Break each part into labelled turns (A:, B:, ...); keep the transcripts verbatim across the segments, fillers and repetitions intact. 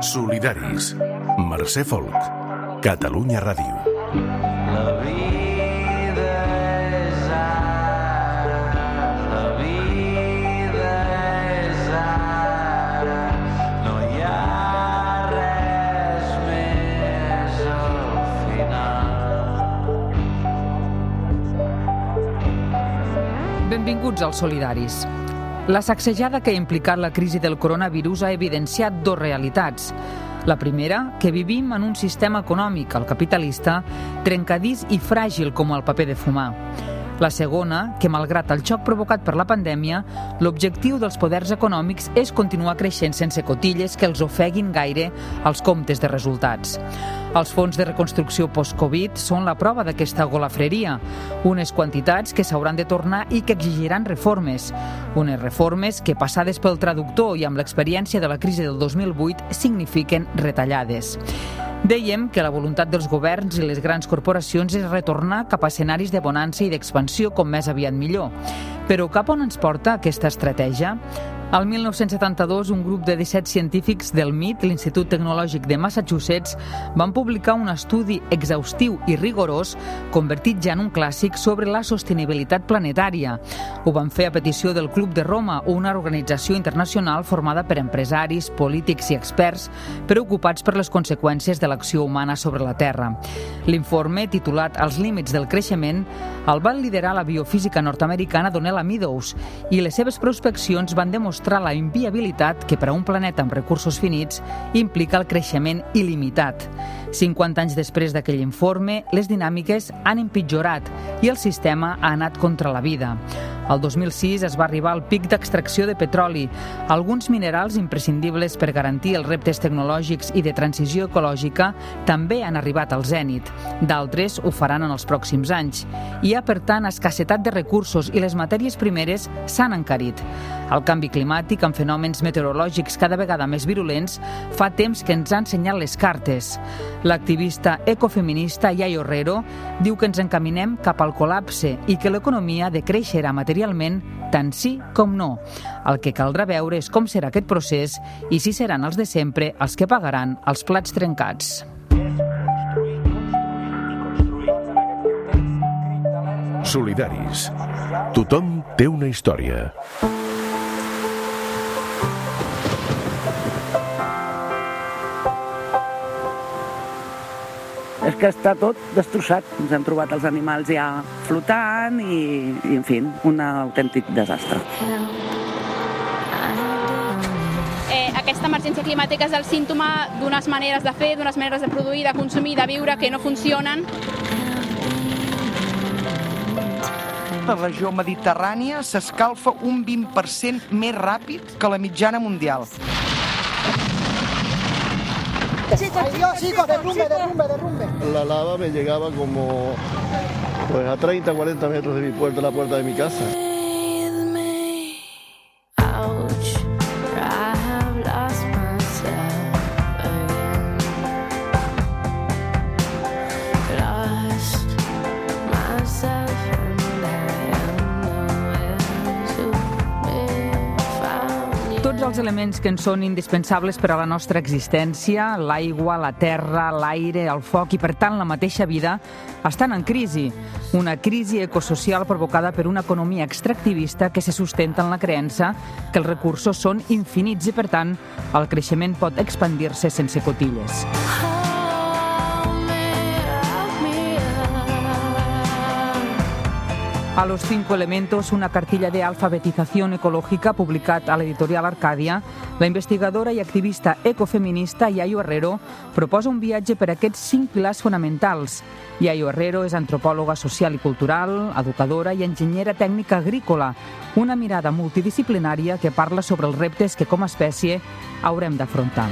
A: Solidaris. Mercè Folk. Catalunya Ràdio.
B: La vida és ara, la vida és ara, no hi ha res més al final.
C: Benvinguts als Solidaris. La sacsejada que ha implicat la crisi del coronavirus ha evidenciat dues realitats. La primera, que vivim en un sistema econòmic, el capitalista, trencadís i fràgil com el paper de fumar. La segona, que malgrat el xoc provocat per la pandèmia, l'objectiu dels poders econòmics és continuar creixent sense cotilles que els ofeguin gaire als comptes de resultats. Els fons de reconstrucció post-Covid són la prova d'aquesta golafreria, unes quantitats que s'hauran de tornar i que exigiran reformes. Unes reformes que, passades pel traductor i amb l'experiència de la crisi del dos mil vuit, signifiquen retallades. Dèiem que la voluntat dels governs i les grans corporacions és retornar cap a escenaris de bonança i d'expansió com més aviat millor. Però cap on ens porta aquesta estratègia? El mil nou-cents setanta-dos, un grup de disset científics del M I T, l'Institut Tecnològic de Massachusetts, van publicar un estudi exhaustiu i rigorós, convertit ja en un clàssic, sobre la sostenibilitat planetària. Ho van fer a petició del Club de Roma, una organització internacional formada per empresaris, polítics i experts preocupats per les conseqüències de l'acció humana sobre la Terra. L'informe, titulat Els límits del creixement, el va liderar la biofísica nord-americana Donella Meadows i les seves prospeccions van demostrar la inviabilitat que per a un planeta amb recursos finits implica el creixement il·limitat. cinquanta anys després d'aquell informe, les dinàmiques han empitjorat i el sistema ha anat contra la vida. El dos mil sis es va arribar al pic d'extracció de petroli. Alguns minerals imprescindibles per garantir els reptes tecnològics i de transició ecològica també han arribat al zènit. D'altres ho faran en els pròxims anys. Hi ha, per tant, escassetat de recursos i les matèries primeres s'han encarit. El canvi climàtic, amb fenòmens meteorològics cada vegada més virulents, fa temps que ens ha ensenyat les cartes. L'activista ecofeminista Yayo Herrero diu que ens encaminem cap al col·lapse i que l'economia decreixerà materialment tant sí com no. El que caldrà veure és com serà aquest procés i si seran els de sempre els que pagaran els plats trencats.
A: Solidaris. Tothom té una història.
D: És que està tot destrossat. Ens hem trobat els animals ja flotant i, i en fi, un autèntic desastre.
E: Eh, aquesta emergència climàtica és el símptoma d'unes maneres de fer, d'unes maneres de produir, de consumir, de viure que no funcionen.
F: La regió mediterrània s'escalfa un vint per cent més ràpid que la mitjana mundial.
G: Ay Dios, chicos, derrumbe, derrumbe, derrumbe.
H: La lava me llegaba como pues a treinta, cuarenta metros de mi puerta, la puerta de mi casa.
C: Tots els elements que ens són indispensables per a la nostra existència, l'aigua, la terra, l'aire, el foc i, per tant, la mateixa vida, estan en crisi. Una crisi ecosocial provocada per una economia extractivista que se sustenta en la creença que els recursos són infinits i, per tant, el creixement pot expandir-se sense cotilles. A los cinco elementos, una cartilla de alfabetización ecológica publicat a l'editorial Arcàdia, la investigadora i activista ecofeminista Yayo Herrero proposa un viatge per aquests cinc pilars fonamentals. Yayo Herrero és antropòloga social i cultural, educadora i enginyera tècnica agrícola, una mirada multidisciplinària que parla sobre els reptes que com a espècie haurem d'afrontar.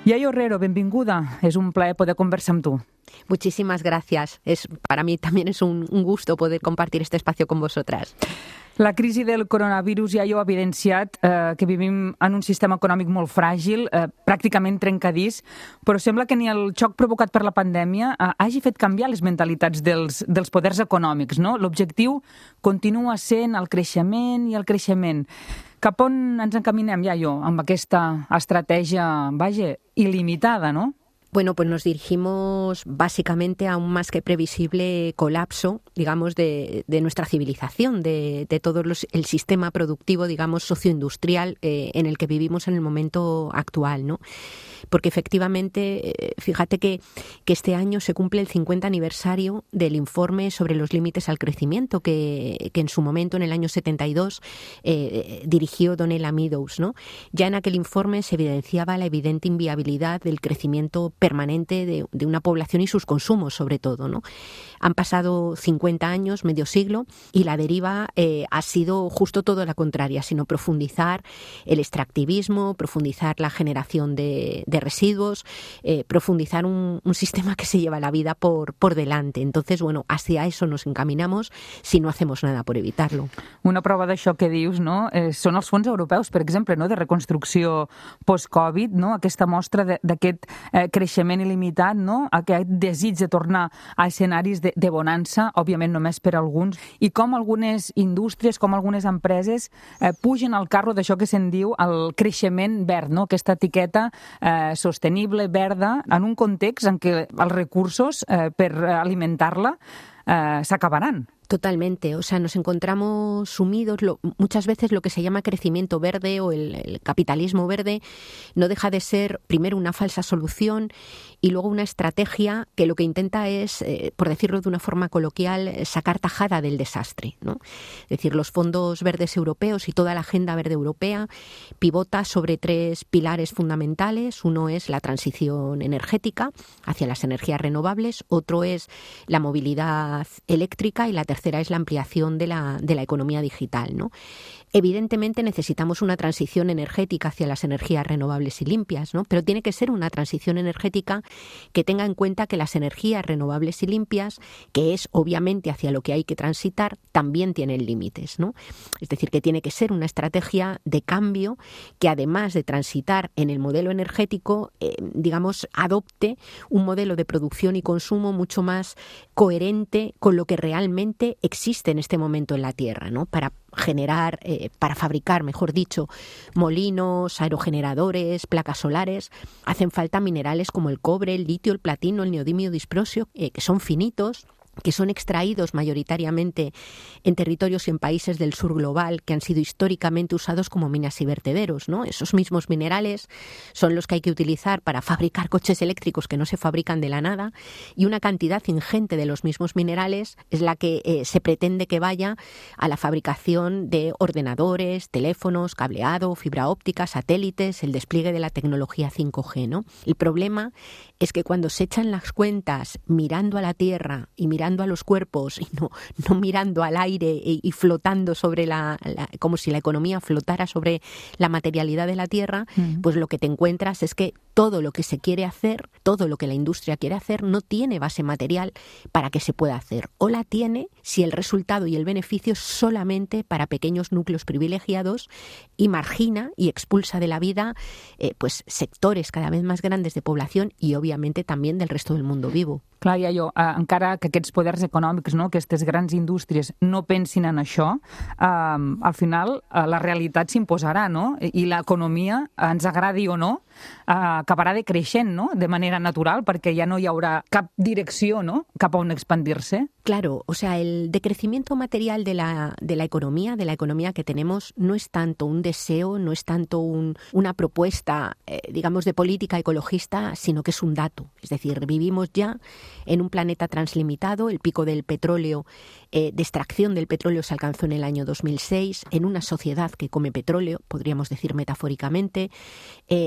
C: Yayo Herrero, benvinguda. És un plaer poder conversar amb tu.
I: Muchísimas gracias. Es, para mí también es un, un gusto poder compartir este espacio con vosotras.
C: La crisi del coronavirus ja ho ha evidenciat, eh, que vivim en un sistema econòmic molt fràgil, eh, pràcticament trencadís, però sembla que ni el xoc provocat per la pandèmia eh, hagi fet canviar les mentalitats dels, dels poders econòmics, no? L'objectiu continua sent el creixement i el creixement. Cap on ens encaminem, Yayo, amb aquesta estratègia, vaja, il·limitada, no?
I: Bueno, pues nos dirigimos básicamente a un más que previsible colapso, digamos, de, de nuestra civilización, de, de todo los, el sistema productivo, digamos, socioindustrial eh, en el que vivimos en el momento actual, ¿no? Porque efectivamente, eh, fíjate que, que este año se cumple el cincuenta aniversario del informe sobre los límites al crecimiento que, que en su momento, en el año setenta y dos, eh, dirigió Donella Meadows, ¿no? Ya en aquel informe se evidenciaba la evidente inviabilidad del crecimiento permanente de, de una población y sus consumos, sobre todo, ¿no? Han pasado cincuenta años, medio siglo, y la deriva eh, ha sido justo todo la contraria, sino profundizar el extractivismo, profundizar la generación de, de residuos, eh, profundizar un, un sistema que se lleva la vida por, por delante. Entonces, bueno, hacia eso nos encaminamos si no hacemos nada por evitarlo.
C: Una prova d'això que dius, no? Eh, són els fons europeus, per exemple, no? De reconstrucció post-Covid, no? Aquesta mostra d'aquest eh, creixement il·limitat, no? Aquest desig de tornar a escenaris de, de bonança, òbviament només per a alguns, i com algunes indústries, com algunes empreses eh, pugen al carro d'això que se'n diu el creixement verd, no? Aquesta etiqueta eh, sostenible, verda, en un context en què els recursos eh, per alimentar-la eh, s'acabaran.
I: Totalmente, o sea, nos encontramos sumidos, lo, muchas veces lo que se llama crecimiento verde o el, el capitalismo verde no deja de ser primero una falsa solución y luego una estrategia que lo que intenta es, eh, por decirlo de una forma coloquial, sacar tajada del desastre, ¿no? Es decir, los fondos verdes europeos y toda la agenda verde europea pivota sobre tres pilares fundamentales. Uno es la transición energética hacia las energías renovables, otro es la movilidad eléctrica y la tercera es la ampliación de la, de la economía digital, ¿no? Evidentemente necesitamos una transición energética hacia las energías renovables y limpias, ¿no? Pero tiene que ser una transición energética que tenga en cuenta que las energías renovables y limpias, que es obviamente hacia lo que hay que transitar, también tienen límites, ¿no? Es decir, que tiene que ser una estrategia de cambio que, además de transitar en el modelo energético, eh, digamos, adopte un modelo de producción y consumo mucho más coherente con lo que realmente existe en este momento en la Tierra, ¿no? Para generar, eh, para fabricar, mejor dicho, molinos, aerogeneradores, placas solares, hacen falta minerales como el cobre, el litio, el platino, el neodimio disprosio, eh, que son finitos, que son extraídos mayoritariamente en territorios y en países del sur global que han sido históricamente usados como minas y vertederos, ¿no? Esos mismos minerales son los que hay que utilizar para fabricar coches eléctricos que no se fabrican de la nada, y una cantidad ingente de los mismos minerales es la que eh, se pretende que vaya a la fabricación de ordenadores, teléfonos, cableado, fibra óptica, satélites, el despliegue de la tecnología cinco G, ¿no? El problema es que cuando se echan las cuentas mirando a la Tierra y mirando mirando a los cuerpos y no, no mirando al aire y, y flotando sobre la, la, como si la economía flotara sobre la materialidad de la Tierra, uh-huh. pues lo que te encuentras es que todo lo que se quiere hacer, todo lo que la industria quiere hacer, no tiene base material para que se pueda hacer. O la tiene si el resultado y el beneficio es solamente para pequeños núcleos privilegiados, y margina y expulsa de la vida eh, pues sectores cada vez más grandes de población y obviamente también del resto del mundo vivo.
C: Clar, ja jo, eh, encara que aquests poders econòmics, no, aquestes grans indústries no pensin en això, eh, al final eh, la realitat s'imposarà, no? I l'economia, ens agradi o no, eh, acabarà decreixent, no? De manera natural, perquè ja no hi haurà cap direcció, no? Cap a on expandir-se.
I: Claro, o sea, el decrecimiento material de la, de la economía, de la economía que tenemos, no es tanto un deseo, no es tanto un, una propuesta, eh, digamos, de política ecologista, sino que es un dato. Es decir, vivimos ya en un planeta translimitado, el pico del petróleo, eh, de extracción del petróleo se alcanzó en el año dos mil seis, en una sociedad que come petróleo, podríamos decir metafóricamente. Eh, el pico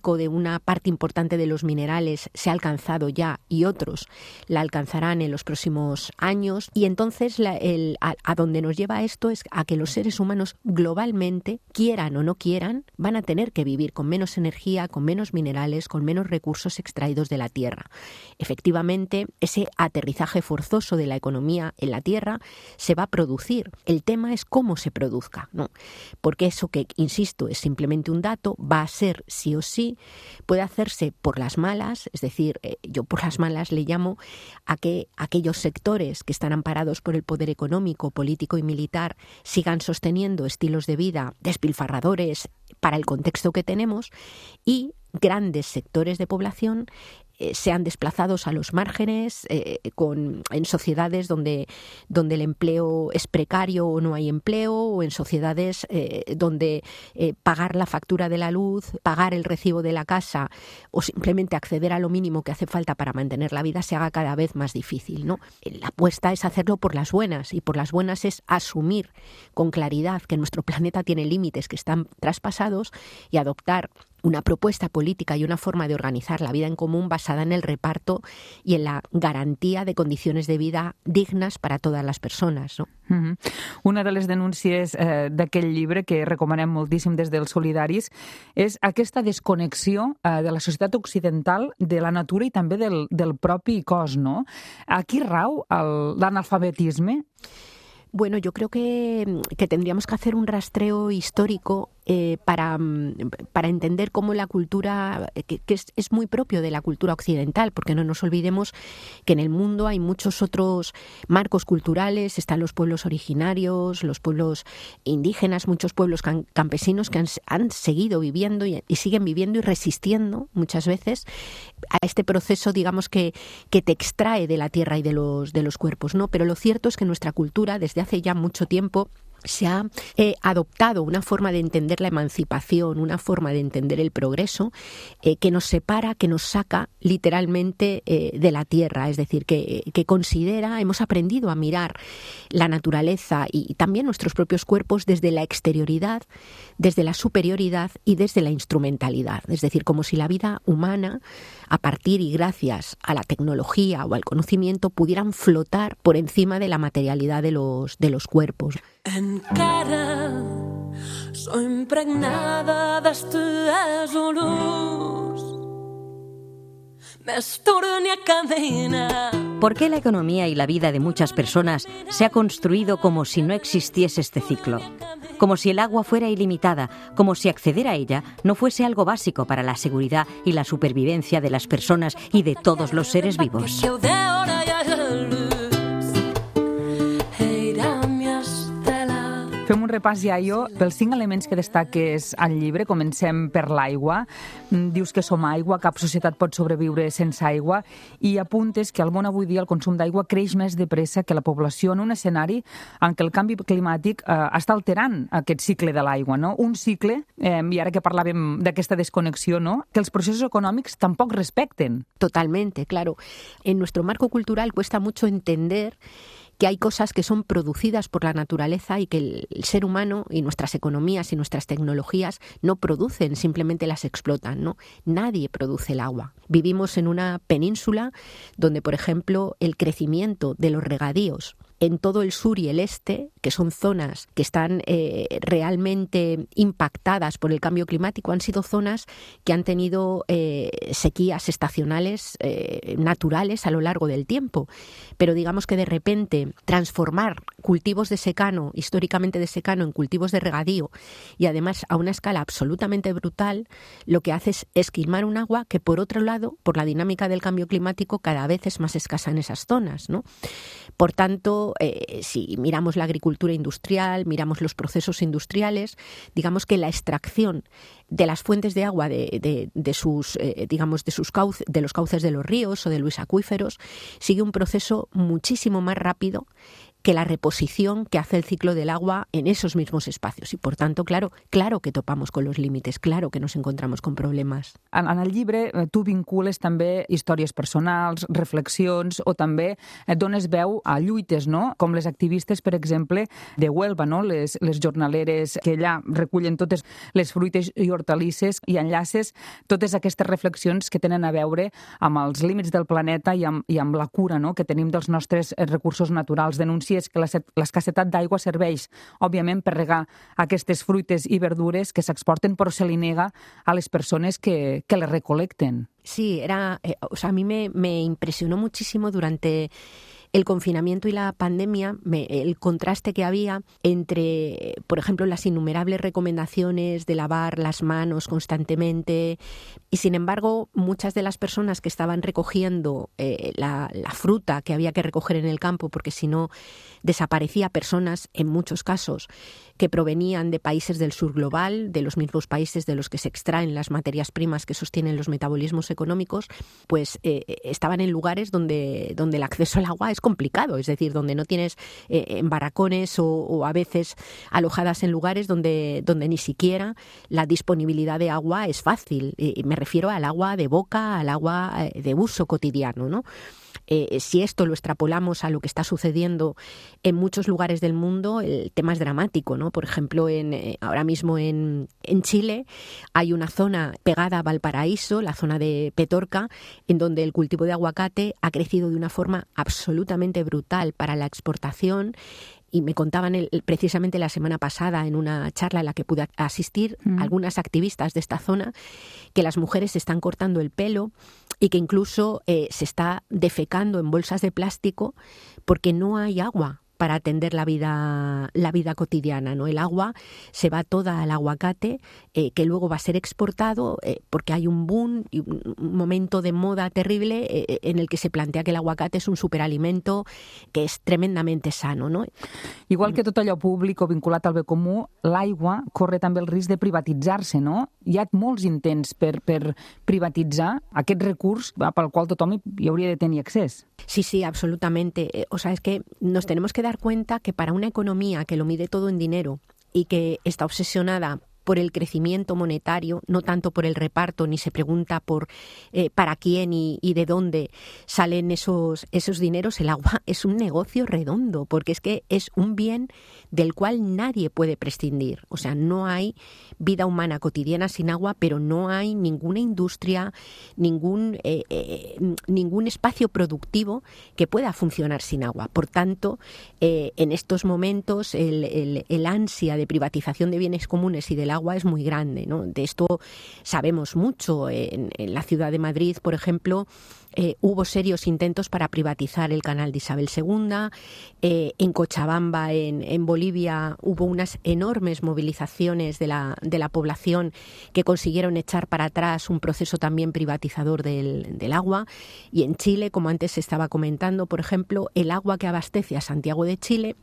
I: pico de una parte importante de los minerales se ha alcanzado ya y otros la alcanzarán en los próximos años. Y entonces la, el, a, a donde nos lleva esto es a que los seres humanos globalmente, quieran o no quieran, van a tener que vivir con menos energía, con menos minerales, con menos recursos extraídos de la tierra. Efectivamente, ese aterrizaje forzoso de la economía en la tierra se va a producir. El tema es cómo se produzca, ¿no? Porque eso que, insisto, es simplemente un dato, va a ser sí o sí, puede hacerse por las malas, es decir, eh, yo por las malas le llamo a que aquellos sectores que están amparados por el poder económico, político y militar sigan sosteniendo estilos de vida despilfarradores para el contexto que tenemos, y grandes sectores de población eh, sean desplazados a los márgenes, eh, con, en sociedades donde, donde el empleo es precario o no hay empleo, o en sociedades eh, donde eh, pagar la factura de la luz, pagar el recibo de la casa o simplemente acceder a lo mínimo que hace falta para mantener la vida se haga cada vez más difícil, ¿no? La apuesta es hacerlo por las buenas, y por las buenas es asumir con claridad que nuestro planeta tiene límites que están traspasados y adoptar una propuesta política y una forma de organizar la vida en común basada en el reparto y en la garantía de condiciones de vida dignes para todas les persones, no?
C: Mm-hmm. Una de les denúncies eh, d'aquell llibre, que recomanem moltíssim des dels Solidaris, és aquesta desconnexió eh, de la societat occidental de la natura i també del, del propi cos, no? Aquí rau el, l'analfabetisme?
I: Bueno, yo creo que, que tendríamos que hacer un rastreo histórico eh, para, para entender cómo la cultura, que, que es, es muy propio de la cultura occidental, porque no nos olvidemos que en el mundo hay muchos otros marcos culturales, están los pueblos originarios, los pueblos indígenas, muchos pueblos can, campesinos que han, han seguido viviendo y, y siguen viviendo y resistiendo muchas veces a este proceso, digamos, que, que te extrae de la tierra y de los, de los cuerpos, ¿no? Pero lo cierto es que nuestra cultura, desde hace ya mucho tiempo, se ha eh, adoptado una forma de entender la emancipación, una forma de entender el progreso eh, que nos separa, que nos saca literalmente eh, de la tierra, es decir, que, que considera, hemos aprendido a mirar la naturaleza y, y también nuestros propios cuerpos desde la exterioridad, desde la superioridad y desde la instrumentalidad, es decir, como si la vida humana, a partir y gracias a la tecnología o al conocimiento, pudieran flotar por encima de la materialidad de los, de los cuerpos.
J: Encara soy impregnada d'estes olors. Més torne a cadena.
K: ¿Por qué la economía y la vida de muchas personas se ha construido como si no existiese este ciclo? Como si el agua fuera ilimitada, como si acceder a ella no fuese algo básico para la seguridad y la supervivencia de las personas y de todos los seres vivos.
C: Fem un repàs, Yayo, pels cinc elements que destaques al llibre. Comencem per l'aigua. Dius que som aigua, cap societat pot sobreviure sense aigua, i apuntes que al món avui dia el consum d'aigua creix més de pressa que la població en un escenari en què el canvi climàtic eh, està alterant aquest cicle de l'aigua, no? Un cicle, eh, i ara que parlàvem d'aquesta desconnexió, no?, que els processos econòmics tampoc respecten.
I: Totalmente, claro. En nuestro marco cultural cuesta mucho entender que hay cosas que son producidas por la naturaleza y que el, el ser humano y nuestras economías y nuestras tecnologías no producen, simplemente las explotan, ¿no? Nadie produce el agua. Vivimos en una península donde, por ejemplo, el crecimiento de los regadíos en todo el sur y el este, que son zonas que están eh, realmente impactadas por el cambio climático, han sido zonas que han tenido eh, sequías estacionales eh, naturales a lo largo del tiempo. Pero digamos que de repente transformar cultivos de secano, históricamente de secano, en cultivos de regadío, y además a una escala absolutamente brutal, lo que hace es esquilmar un agua que, por otro lado, por la dinámica del cambio climático, cada vez es más escasa en esas zonas, ¿no? Por tanto, Eh, si miramos la agricultura industrial, miramos los procesos industriales, digamos que la extracción de las fuentes de agua de, de, de sus, eh, digamos, de sus cauces, de los cauces de los ríos o de los acuíferos, sigue un proceso muchísimo más rápido que la reposición que hace el ciclo del agua en esos mismos espacios. Y, por tanto, claro, claro que topamos con los límites, claro que nos encontramos con problemes.
C: En, en el llibre tu vincules també històries personals, reflexions, o també dones veu a lluites, no? Com les activistes, per exemple, de Huelva, no? les, les jornaleres que allà recullen totes les fruites i hortalisses i enllaces totes aquestes reflexions que tenen a veure amb els límits del planeta i amb, i amb la cura, no? que tenim dels nostres recursos naturals. Denuncies que l'escassetat d'aigua serveix, òbviament, per regar aquestes fruites i verdures que s'exporten, però se li nega a les persones que, que les recolecten.
I: Sí, era, eh, o sea, a mí me, me impresionó muchísimo durante el confinamiento y la pandemia, me, el contraste que había entre, por ejemplo, las innumerables recomendaciones de lavar las manos constantemente, y sin embargo, muchas de las personas que estaban recogiendo eh, la, la fruta que había que recoger en el campo, porque si no desaparecía, personas, en muchos casos, que provenían de países del sur global, de los mismos países de los que se extraen las materias primas que sostienen los metabolismos económicos, pues eh, estaban en lugares donde, donde el acceso al agua es complicado, es decir, donde no tienes eh, en barracones o, o a veces alojadas en lugares donde, donde ni siquiera la disponibilidad de agua es fácil. Eh, me refiero al agua de boca, al agua eh, de uso cotidiano, ¿no? Eh, si esto lo extrapolamos a lo que está sucediendo en muchos lugares del mundo, el tema es dramático, ¿no? Por ejemplo, en, eh, ahora mismo en, en Chile hay una zona pegada a Valparaíso, la zona de Petorca, en donde el cultivo de aguacate ha crecido de una forma absolutamente brutal para la exportación. Y me contaban el, precisamente la semana pasada en una charla a la que pude asistir mm. algunas activistas de esta zona que las mujeres se están cortando el pelo y que incluso eh, se está defecando en bolsas de plástico porque no hay agua para atender la vida, la vida cotidiana, ¿no? El agua se va toda al aguacate, eh, que luego va a ser exportado eh, porque hay un boom y un momento de moda terrible eh, en el que se plantea que el aguacate es un superalimento que és tremendamente sano, no?
C: Igual que tot allò públic o vinculat al bé comú, l'aigua corre també el risc de privatitzar-se, no? Hi ha molts intents per, per privatitzar aquest recurs pel qual tothom hi hauria de tenir accés.
I: Sí, sí, absolutamente. O sea, es que nos tenemos que dar cuenta que para una economía que lo mide todo en dinero y que está obsesionada por el crecimiento monetario, no tanto por el reparto, ni se pregunta por eh, para quién y, y de dónde salen esos, esos dineros, el agua es un negocio redondo, porque es que es un bien del cual nadie puede prescindir. O sea, no hay vida humana cotidiana sin agua, pero no hay ninguna industria, ningún, eh, eh, ningún espacio productivo que pueda funcionar sin agua. Por tanto, eh, en estos momentos el, el, el ansia de privatización de bienes comunes y del agua es muy grande, ¿no? De esto sabemos mucho. En, en la ciudad de Madrid, por ejemplo, eh, hubo serios intentos para privatizar el canal de Isabel segunda. Eh, en Cochabamba, en, en Bolivia, hubo unas enormes movilizaciones de la, de la población que consiguieron echar para atrás un proceso también privatizador del, del agua. Y en Chile, como antes se estaba comentando, por ejemplo, el agua que abastece a Santiago de Chile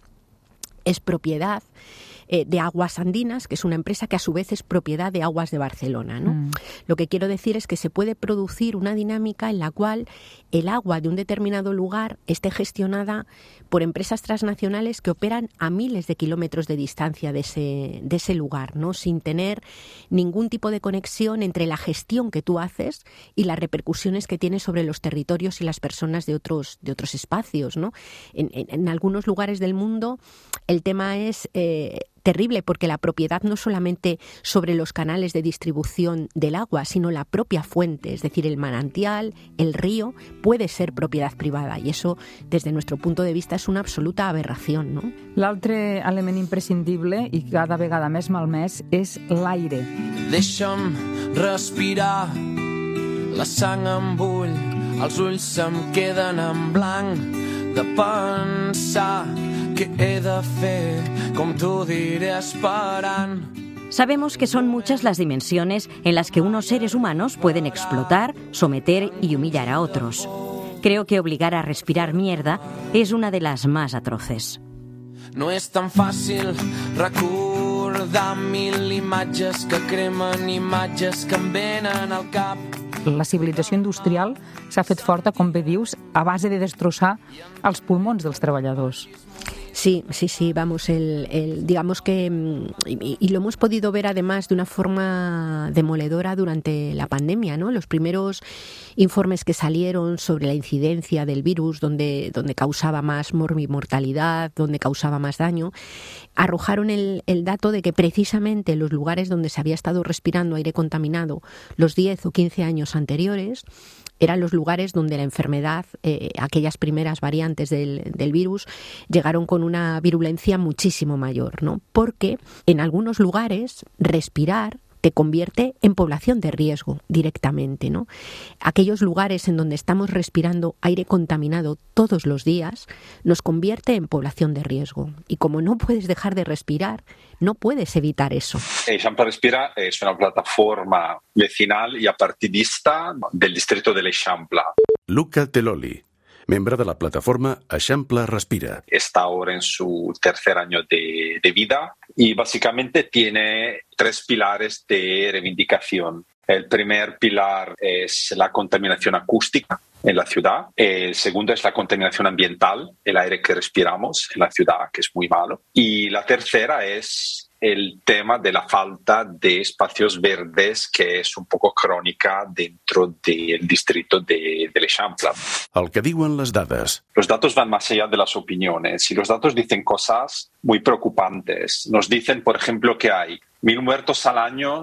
I: es propiedad eh, de Aguas Andinas, que es una empresa que a su vez es propiedad de Aguas de Barcelona, ¿no? Mm. Lo que quiero decir es que se puede producir una dinámica en la cual el agua de un determinado lugar esté gestionada por empresas transnacionales que operan a miles de kilómetros de distancia de ese, de ese lugar, ¿no? Sin tener ningún tipo de conexión entre la gestión que tú haces y las repercusiones que tiene sobre los territorios y las personas de otros, de otros espacios, ¿no? En, en, en algunos lugares del mundo el tema es eh, terrible porque la propiedad no solamente sobre los canales de distribución del agua, sino la propia fuente, es decir, el manantial, el río, puede ser propiedad privada y eso, desde nuestro punto de vista, es una absoluta aberración, ¿no?
C: L'altre element imprescindible i cada vegada més malmès és l'aire.
B: Deixa'm respirar, la sang em bull, els ulls se'm queden en blanc de pensar que he de fer com t'ho diré esperant.
K: Sabemos que son muchas las dimensiones en las que unos seres humanos pueden explotar, someter y humillar a otros. Creo que obligar a respirar mierda es una de las más atroces.
B: No és tan fàcil recordar mil imatges que cremen, imatges que em venen al cap.
C: La civilització industrial s'ha fet forta, com bé dius, a base de destrossar els pulmons dels treballadors.
I: Sí, sí, sí, vamos, el, el, digamos que, y, y lo hemos podido ver además de una forma demoledora durante la pandemia, ¿no? Los primeros informes que salieron sobre la incidencia del virus, donde, donde causaba más morbimortalidad, donde causaba más daño, arrojaron el, el dato de que precisamente los lugares donde se había estado respirando aire contaminado los diez o quince años anteriores eran los lugares donde la enfermedad, eh, aquellas primeras variantes del, del virus, llegaron con una virulencia muchísimo mayor, ¿no? Porque en algunos lugares respirar te convierte en población de riesgo directamente, ¿no? Aquellos lugares en donde estamos respirando aire contaminado todos los días nos convierte en población de riesgo. Y como no puedes dejar de respirar, no puedes evitar eso.
L: Eixample Respira es una plataforma vecinal y apartidista del distrito de l'Eixample.
A: Luca Teloli, miembro de la plataforma Eixample Respira.
L: Está ahora en su tercer año de, de vida y básicamente tiene tres pilares de reivindicación. El primer pilar es la contaminación acústica en la ciudad. El segundo es la contaminación ambiental, el aire que respiramos en la ciudad, que es muy malo. Y la tercera es el tema de la falta de espacios verdes, que es un poco crónica dentro del distrito de, de l'Eixample.
A: El que diuen les dades.
L: Los datos van más allá de las opiniones y los datos dicen cosas muy preocupantes. Nos dicen, por ejemplo, que hay mil muertos al año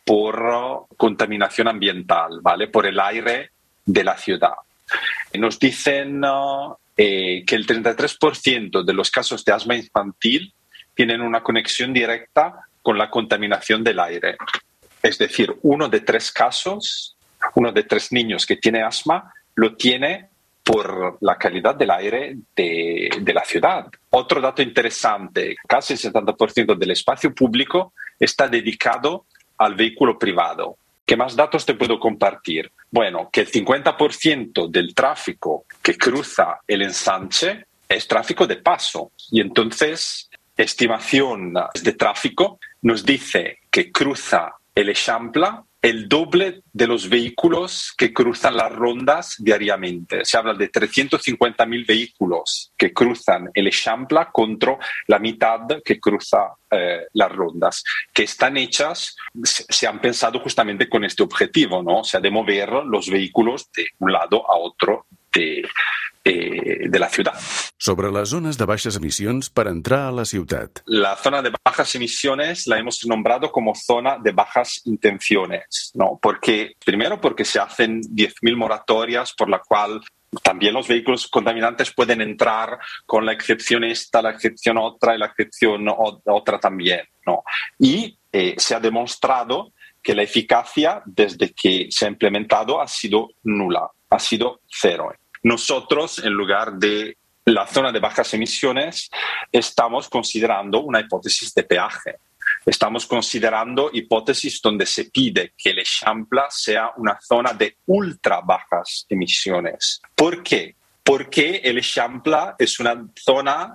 L: por contaminación ambiental, ¿vale? Por el aire de la ciudad. Nos dicen uh, eh, que el treinta y tres por ciento de los casos de asma infantil tienen una conexión directa con la contaminación del aire. Es decir, uno de tres casos, uno de tres niños que tiene asma, lo tiene por la calidad del aire de, de la ciudad. Otro dato interesante, casi el setenta por ciento del espacio público está dedicado al vehículo privado. ¿Qué más datos te puedo compartir? Bueno, que el cincuenta por ciento del tráfico que cruza el ensanche es tráfico de paso. Y entonces, estimación de tráfico nos dice que cruza el Eixample el doble de los vehículos que cruzan las rondas diariamente. Se habla de trescientos cincuenta mil vehículos que cruzan el Eixample contra la mitad que cruza eh, las rondas, que están hechas, se, se han pensado justamente con este objetivo, ¿no? O sea, de mover los vehículos de un lado a otro de, eh, de la ciudad.
A: Sobre las zonas de baixas emisiones para entrar a la ciudad.
L: La zona de bajas emisiones la hemos nombrado como zona de bajas intenciones, ¿no? Porque, primero porque se hacen diez mil moratorias por la cual también los vehículos contaminantes pueden entrar con la excepción esta, la excepción otra y la excepción otra también, ¿no? Y eh, se ha demostrado que la eficacia desde que se ha implementado ha sido nula, ha sido cero. Nosotros, en lugar de la zona de bajas emisiones, estamos considerando una hipótesis de peaje. Estamos considerando hipótesis donde se pide que el Eixample sea una zona de ultra bajas emisiones. ¿Por qué? Porque el Eixample es una zona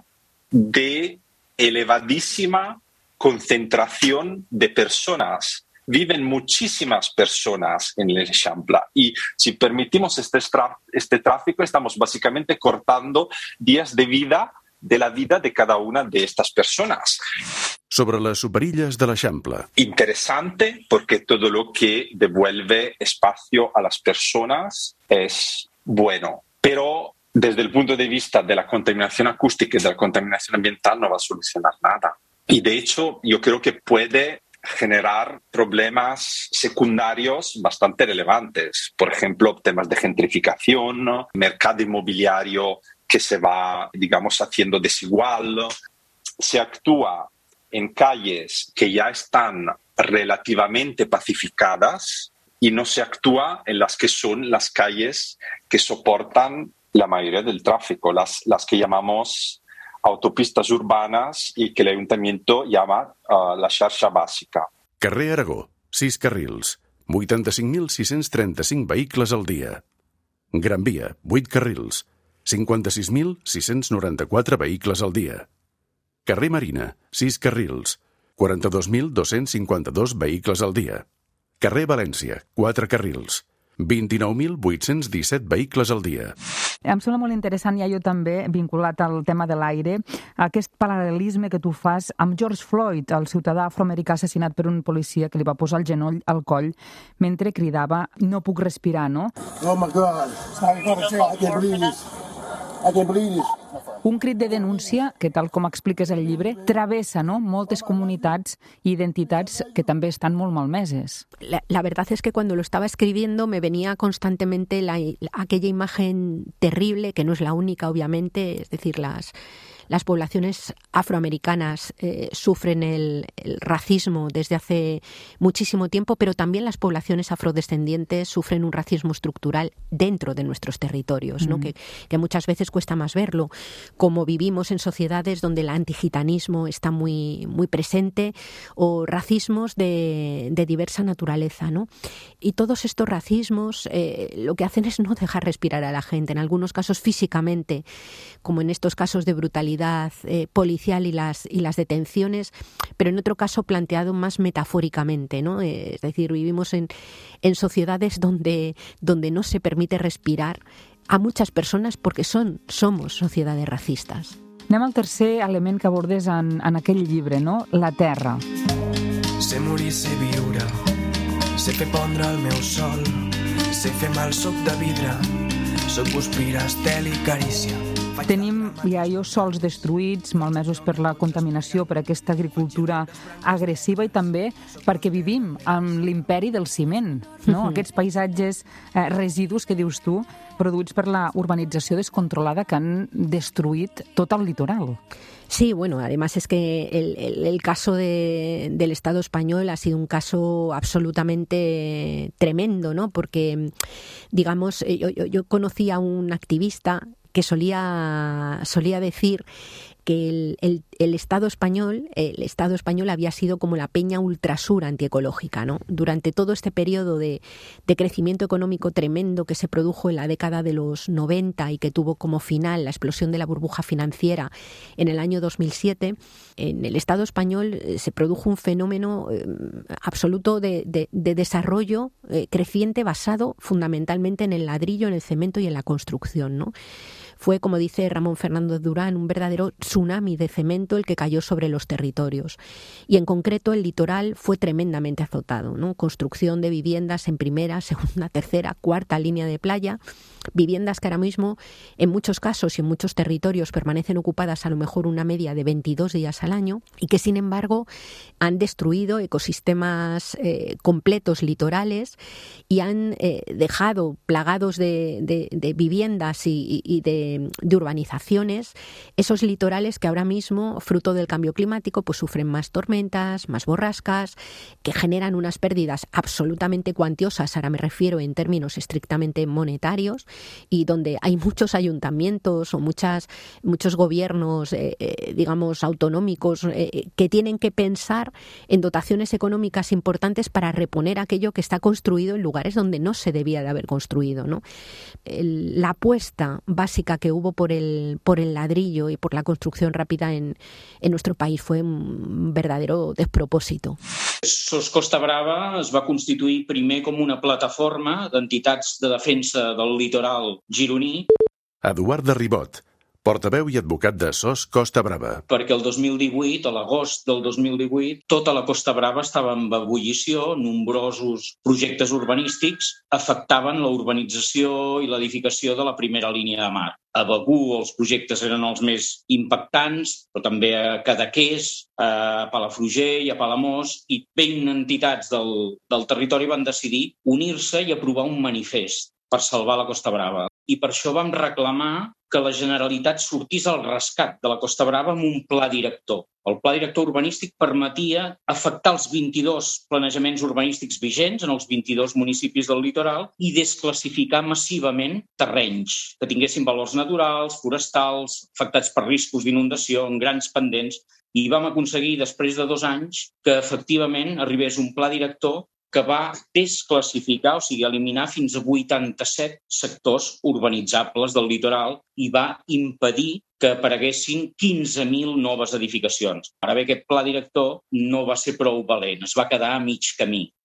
L: de elevadísima concentración de personas. Viven muchísimas personas en el Eixample y si permitimos este, este tráfico estamos básicamente cortando días de vida de la vida de cada una de estas personas.
A: Sobre las superillas de l'Eixample.
L: Interesante porque todo lo que devuelve espacio a las personas es bueno, pero desde el punto de vista de la contaminación acústica y de la contaminación ambiental no va a solucionar nada. Y de hecho yo creo que puede generar problemas secundarios bastante relevantes. Por ejemplo, temas de gentrificación, ¿no? Mercado inmobiliario que se va, digamos, haciendo desigual. Se actúa en calles que ya están relativamente pacificadas y no se actúa en las que son las calles que soportan la mayoría del tráfico, las, las que llamamos autopistas urbanas y que el Ayuntamiento llama uh, la xarxa bàsica.
A: Carrer Aragó, sis carrils, vuitanta-cinc mil sis-cents trenta-cinc vehicles al dia. Gran Via, vuit carrils, cinquanta-sis mil sis-cents noranta-quatre vehicles al dia. Carrer Marina, sis carrils, quaranta-dos mil dos-cents cinquanta-dos vehicles al dia. Carrer València, quatre carrils, vint-i-nou mil vuit-cents disset vehicles al dia.
C: Em sembla molt interessant, ja jo també, vinculat al tema de l'aire, aquest paral·lelisme que tu fas amb George Floyd, el ciutadà afroamericà assassinat per un policia que li va posar el genoll al coll mentre cridava "no puc respirar", no?
G: Oh my God, I can't believe this. I can't believe this.
C: Un crit de denúncia que, tal com expliques al llibre, travessa, ¿no?, moltes comunitats i identitats que també estan molt malmeses.
I: La, la verdad es que cuando lo estaba escribiendo me venía constantemente la, aquella imagen terrible, que no es la única, obviamente, es decir, las... Las poblaciones afroamericanas eh, sufren el, el racismo desde hace muchísimo tiempo, pero también las poblaciones afrodescendientes sufren un racismo estructural dentro de nuestros territorios, ¿no? Mm. que, que muchas veces cuesta más verlo, como vivimos en sociedades donde el antigitanismo está muy, muy presente, o racismos de, de diversa naturaleza, ¿no? Y todos estos racismos eh, lo que hacen es no dejar respirar a la gente, en algunos casos físicamente, como en estos casos de brutalidad Eh, policial y las, y las detenciones, pero en otro caso planteado más metafóricamente, ¿no? Eh, es decir, vivimos en, en sociedades donde, donde no se permite respirar a muchas personas porque son, somos sociedades racistas.
C: Anem al tercer element que abordes en, en aquell llibre, no? La terra.
B: Sé morir, sé viure, sé fer pondre el meu sol, sé fer mal soc de vidre, soc guspira, estel i carícia.
C: Tenim ja jo sols destruïts, malmesos per la contaminació, per aquesta agricultura agressiva i també perquè vivim amb l'imperi del ciment, no? Aquests paisatges eh, residus que dius tu, produïts per la urbanització descontrolada que han destruït tot el litoral.
I: Sí, bueno, además es que el, el, el caso de, del Estado español ha sido un caso absolutamente tremendo, ¿no? Porque, digamos, yo, yo, yo conocí a un activista que solía, solía decir que el, el, el Estado español, el Estado español había sido como la peña ultrasur antiecológica, ¿no? Durante todo este periodo de, de crecimiento económico tremendo que se produjo en la década de los noventa y que tuvo como final la explosión de la burbuja financiera en el año dos mil siete, en el Estado español se produjo un fenómeno eh, absoluto de, de, de desarrollo eh, creciente basado fundamentalmente en el ladrillo, en el cemento y en la construcción, ¿no? Fue, como dice Ramón Fernández Durán, un verdadero tsunami de cemento el que cayó sobre los territorios. Y en concreto el litoral fue tremendamente azotado, ¿no? Construcción de viviendas en primera, segunda, tercera, cuarta línea de playa, viviendas que ahora mismo en muchos casos y en muchos territorios permanecen ocupadas a lo mejor una media de veintidós días al año y que sin embargo han destruido ecosistemas eh, completos litorales y han eh, dejado plagados de, de, de viviendas y, y de de urbanizaciones, esos litorales que ahora mismo, fruto del cambio climático, pues sufren más tormentas, más borrascas, que generan unas pérdidas absolutamente cuantiosas, ahora me refiero en términos estrictamente monetarios, y donde hay muchos ayuntamientos o muchas, muchos gobiernos, eh, eh, digamos, autonómicos, eh, que tienen que pensar en dotaciones económicas importantes para reponer aquello que está construido en lugares donde no se debía de haber construido, ¿no? El, la apuesta básica que hubo por el, por el ladrillo y por la construcción rápida en, en nuestro país fue un verdadero despropòsito.
M: SOS Costa Brava es va constituir primer com una plataforma d'entitats de defensa del litoral gironí.
A: Eduard de Ribot, portaveu i advocat de SOS Costa Brava.
M: Perquè el dos mil divuit, a l'agost del dos mil divuit, tota la Costa Brava estava en ebullició, nombrosos projectes urbanístics afectaven la urbanització i l'edificació de la primera línia de mar. A Begur els projectes eren els més impactants, però també a Cadaqués, a Palafrugell i a Palamós, i vint entitats del, del territori van decidir unir-se i aprovar un manifest per salvar la Costa Brava. I per això vam reclamar que la Generalitat sortís al rescat de la Costa Brava amb un pla director. El pla director urbanístic permetia afectar els vint-i-dos planejaments urbanístics vigents en els vint-i-dos municipis del litoral i desclassificar massivament terrenys que tinguessin valors naturals, forestals, afectats per riscos d'inundació, en grans pendents, i vam aconseguir, després de dos anys, que efectivament arribés un pla director que va desclassificar, o sigui, eliminar fins a vuitanta-set sectors urbanitzables del litoral i va impedir que apareguessin quinze mil noves edificacions. Ara bé, aquest pla director no va ser prou valent, es va quedar a mig camí.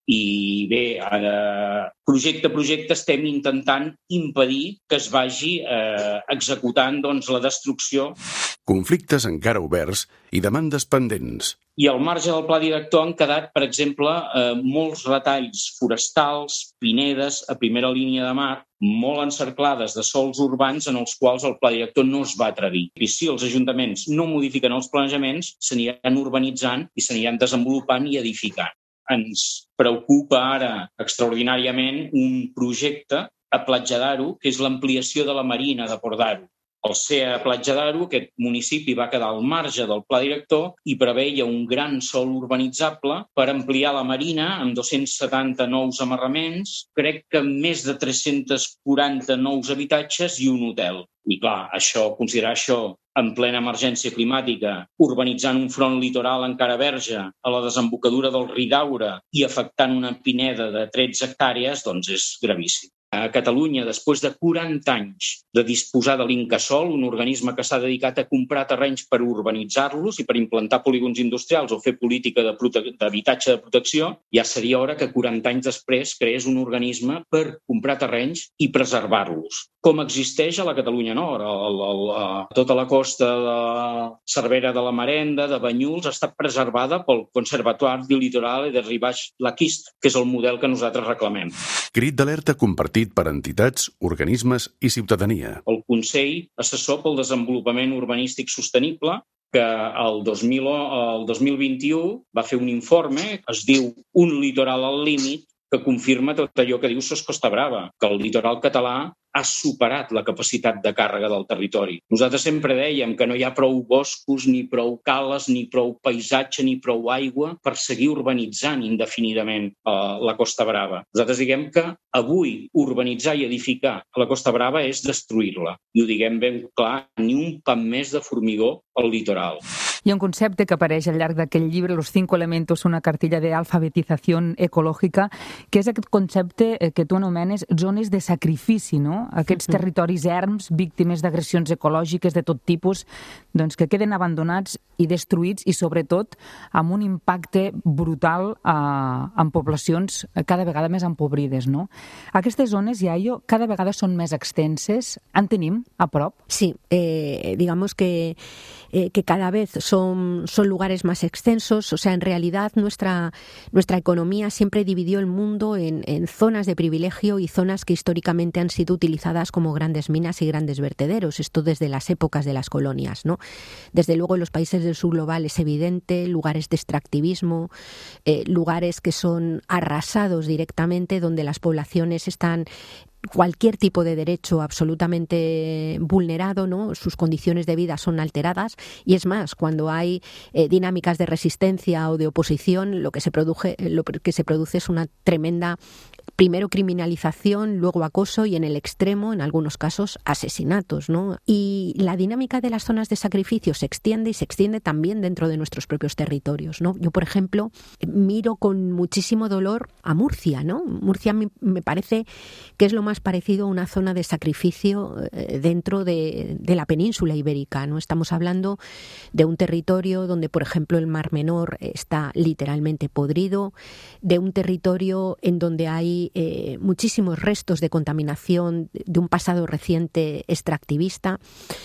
M: I bé, ara, projecte a projecte estem intentant impedir que es vagi eh, executant doncs, la destrucció.
A: Conflictes encara oberts i demandes pendents.
M: I al marge del pla director han quedat, per exemple, eh, molts retalls forestals, pinedes a primera línia de mar, molt encerclades de sols urbans en els quals el pla director no es va atrevir. I si els ajuntaments no modifiquen els planejaments, s'aniran urbanitzant i s'aniran desenvolupant i edificant. Ens preocupa ara extraordinàriament un projecte a Platja d'Aro, que és l'ampliació de la marina de Port d'Aro. Al ser a Platja d'Aro, aquest municipi va quedar al marge del pla director i preveia un gran sòl urbanitzable per ampliar la marina amb dos-cents setanta nous amarraments, crec que més de tres-cents quaranta nous habitatges i un hotel. I clar, això, considerar això en plena emergència climàtica, urbanitzant un front litoral encara verge a la desembocadura del Ridaura i afectant una pineda de tretze hectàrees, doncs és gravíssim. A Catalunya, després de quaranta anys de disposar de l'Incasòl, un organisme que s'ha dedicat a comprar terrenys per urbanitzar-los i per implantar polígons industrials o fer política de prote- d'habitatge de protecció, ja seria hora que quaranta anys després creés un organisme per comprar terrenys i preservar-los. Com existeix a la Catalunya Nord. El, el, el, tota la costa de Cervera de la Marenda, de Banyuls, ha estat preservada pel Conservatoire du Litoral et des Rivages Lacustres, que és el model que nosaltres reclamem.
A: Crit d'alerta compartit per entitats, organismes i ciutadania.
M: El Consell Assessor pel Desenvolupament Urbanístic Sostenible, que el dos mil, el dos mil vint-i-u va fer un informe, es diu Un litoral al límit, que confirma tot allò que diu Sos Costa Brava, que el litoral català ha superat la capacitat de càrrega del territori. Nosaltres sempre dèiem que no hi ha prou boscos, ni prou cales, ni prou paisatge, ni prou aigua per seguir urbanitzant indefinidament eh, la Costa Brava. Nosaltres diguem que avui urbanitzar i edificar a la Costa Brava és destruir-la. I ho diguem ben clar, ni un pam més de formigó al litoral.
C: Hi ha un concepte que apareix al llarg d'aquest llibre, Los cinco elementos, una cartilla de alfabetització ecològica, que és aquest concepte que tu anomenes zones de sacrifici, no? Aquests uh-huh. territoris erms, víctimes d'agressions ecològiques de tot tipus, doncs que queden abandonats i destruïts i, sobretot, amb un impacte brutal eh, en poblacions cada vegada més empobrides, no? Aquestes zones, Yayo, cada vegada són més extenses. En tenim a prop?
I: Sí, eh, digamos que, eh, que cada vez son, son lugares más extensos. O sea, en realidad nuestra, nuestra economía siempre dividió el mundo en, en zonas de privilegio y zonas que históricamente han sido utilizadas como grandes minas y grandes vertederos. Esto desde las épocas de las colonias, ¿no? Desde luego en los países del sur global es evidente, lugares de extractivismo, eh, lugares que son arrasados directamente, donde las poblaciones están cualquier tipo de derecho absolutamente vulnerado, ¿no? Sus condiciones de vida son alteradas y es más, cuando hay eh, dinámicas de resistencia o de oposición, lo que se produce, lo que se produce es una tremenda, primero criminalización, luego acoso y en el extremo, en algunos casos, asesinatos, ¿no? Y la dinámica de las zonas de sacrificio se extiende y se extiende también dentro de nuestros propios territorios, ¿no? Yo, por ejemplo, miro con muchísimo dolor a Murcia, ¿no? Murcia me, me parece que es lo más más parecido a una zona de sacrificio dentro de, de la península ibérica, ¿no? Estamos hablando de un territorio donde, por ejemplo, el Mar Menor está literalmente podrido, de un territorio en donde hay eh, muchísimos restos de contaminación de un pasado reciente extractivista,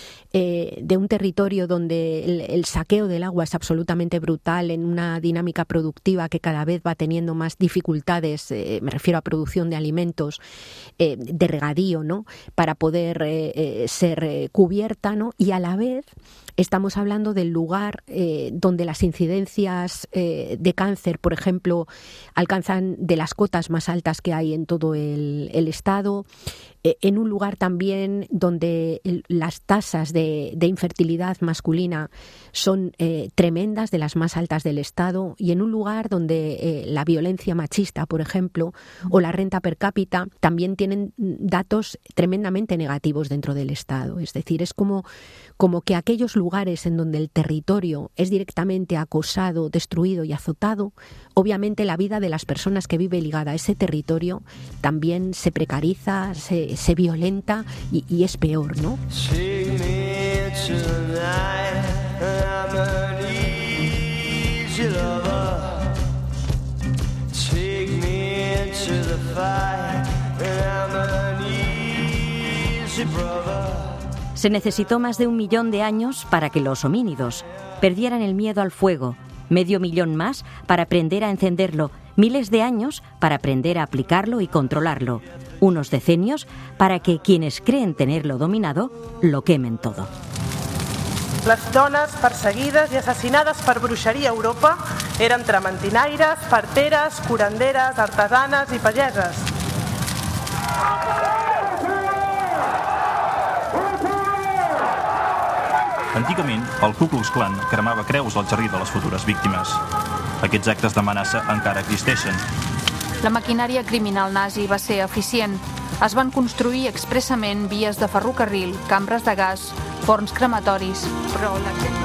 I: Eh, de un territorio donde el, el saqueo del agua es absolutamente brutal en una dinámica productiva que cada vez va teniendo más dificultades, eh, me refiero a producción de alimentos, eh, de regadío, ¿no? Para poder eh, eh, ser eh, cubierta, ¿no? Y a la vez estamos hablando del lugar eh, donde las incidencias eh, de cáncer, por ejemplo, alcanzan de las cotas más altas que hay en todo el, el estado, eh, en un lugar también donde el, las tasas de, de infertilidad masculina son eh, tremendas, de las más altas del estado, y en un lugar donde eh, la violencia machista, por ejemplo, o la renta per cápita también tienen datos tremendamente negativos dentro del estado. Es decir, es como, como que aquellos lugares en donde el territorio es directamente acosado, destruido y azotado, obviamente la vida de las personas que vive ligada a ese territorio también se precariza, se, se violenta y, y es peor, ¿no?
B: Take me
K: Se necesitó más de un millón de años para que los homínidos perdieran el miedo al fuego, medio millón más para aprender a encenderlo, miles de años para aprender a aplicarlo y controlarlo, unos decenios para que quienes creen tenerlo dominado lo quemen todo.
N: Les dones perseguides i assassinades per bruixeria a Europa eren trementinaires, parteres, curanderes, artesanes i pageses.
O: Antigament, el Ku Klux Klan cremava creus al jardí de les futures víctimes. Aquests actes d'amenaça encara existeixen.
P: La maquinària criminal nazi va ser eficient. Es van construir expressament vies de ferrocarril, cambres de gas, forns crematoris, però la gent...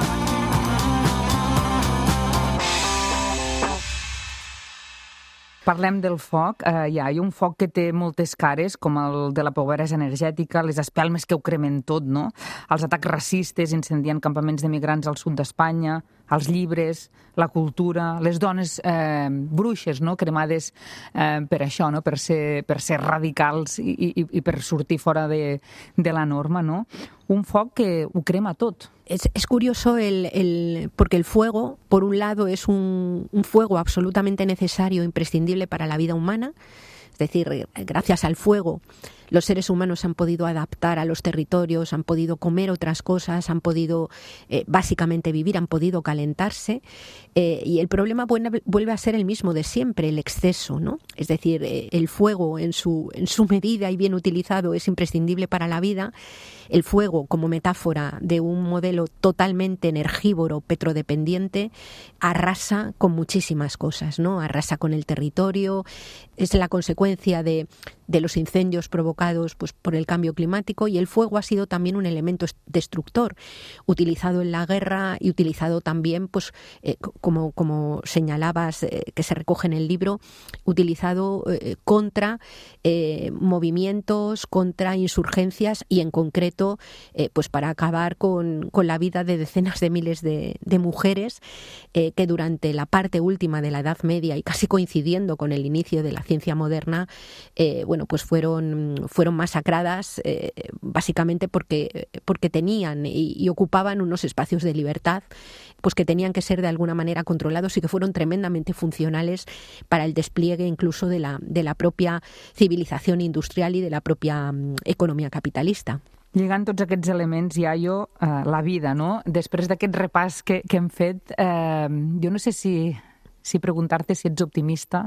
C: Parlem del foc. Eh, hi ha un foc que té moltes cares, com el de la pobresa energètica, les espelmes que ho cremen tot, no? Els atacs racistes incendiant campaments de migrants al sud d'Espanya, els llibres, la cultura, les dones eh, bruixes, no? Cremades eh, per això, no? per, ser, per ser radicals i, i, i per sortir fora de, de la norma, no? Un foc que ho crema tot.
I: Es, es curioso el, el, porque el fuego, por un lado, es un, un fuego absolutamente necesario, imprescindible para la vida humana. Es decir, gracias al fuego los seres humanos han podido adaptar a los territorios, han podido comer otras cosas, han podido eh, básicamente vivir, han podido calentarse. Eh, y el problema vuelve, vuelve a ser el mismo de siempre, el exceso, ¿no? Es decir, eh, el fuego en su, en su medida y bien utilizado es imprescindible para la vida. El fuego, como metáfora de un modelo totalmente energívoro, petrodependiente, arrasa con muchísimas cosas, ¿no? Arrasa con el territorio, es la consecuencia de, de los incendios provocados pues, por el cambio climático, y el fuego ha sido también un elemento destructor, utilizado en la guerra y utilizado también, pues, eh, como, como señalabas, eh, que se recoge en el libro, utilizado eh, contra eh, movimientos, contra insurgencias y en concreto Eh, pues para acabar con, con la vida de decenas de miles de, de mujeres eh, que durante la parte última de la Edad Media y casi coincidiendo con el inicio de la ciencia moderna, eh, bueno, pues fueron, fueron masacradas eh, básicamente porque, porque tenían y, y ocupaban unos espacios de libertad pues que tenían que ser de alguna manera controlados y que fueron tremendamente funcionales para el despliegue incluso de la, de la propia civilización industrial y de la propia um, economia capitalista.
C: Lligant tots aquests elements, Yayo, eh, la vida, no? Després d'aquest repàs que, que hem fet, eh, jo no sé si, si preguntar-te si ets optimista,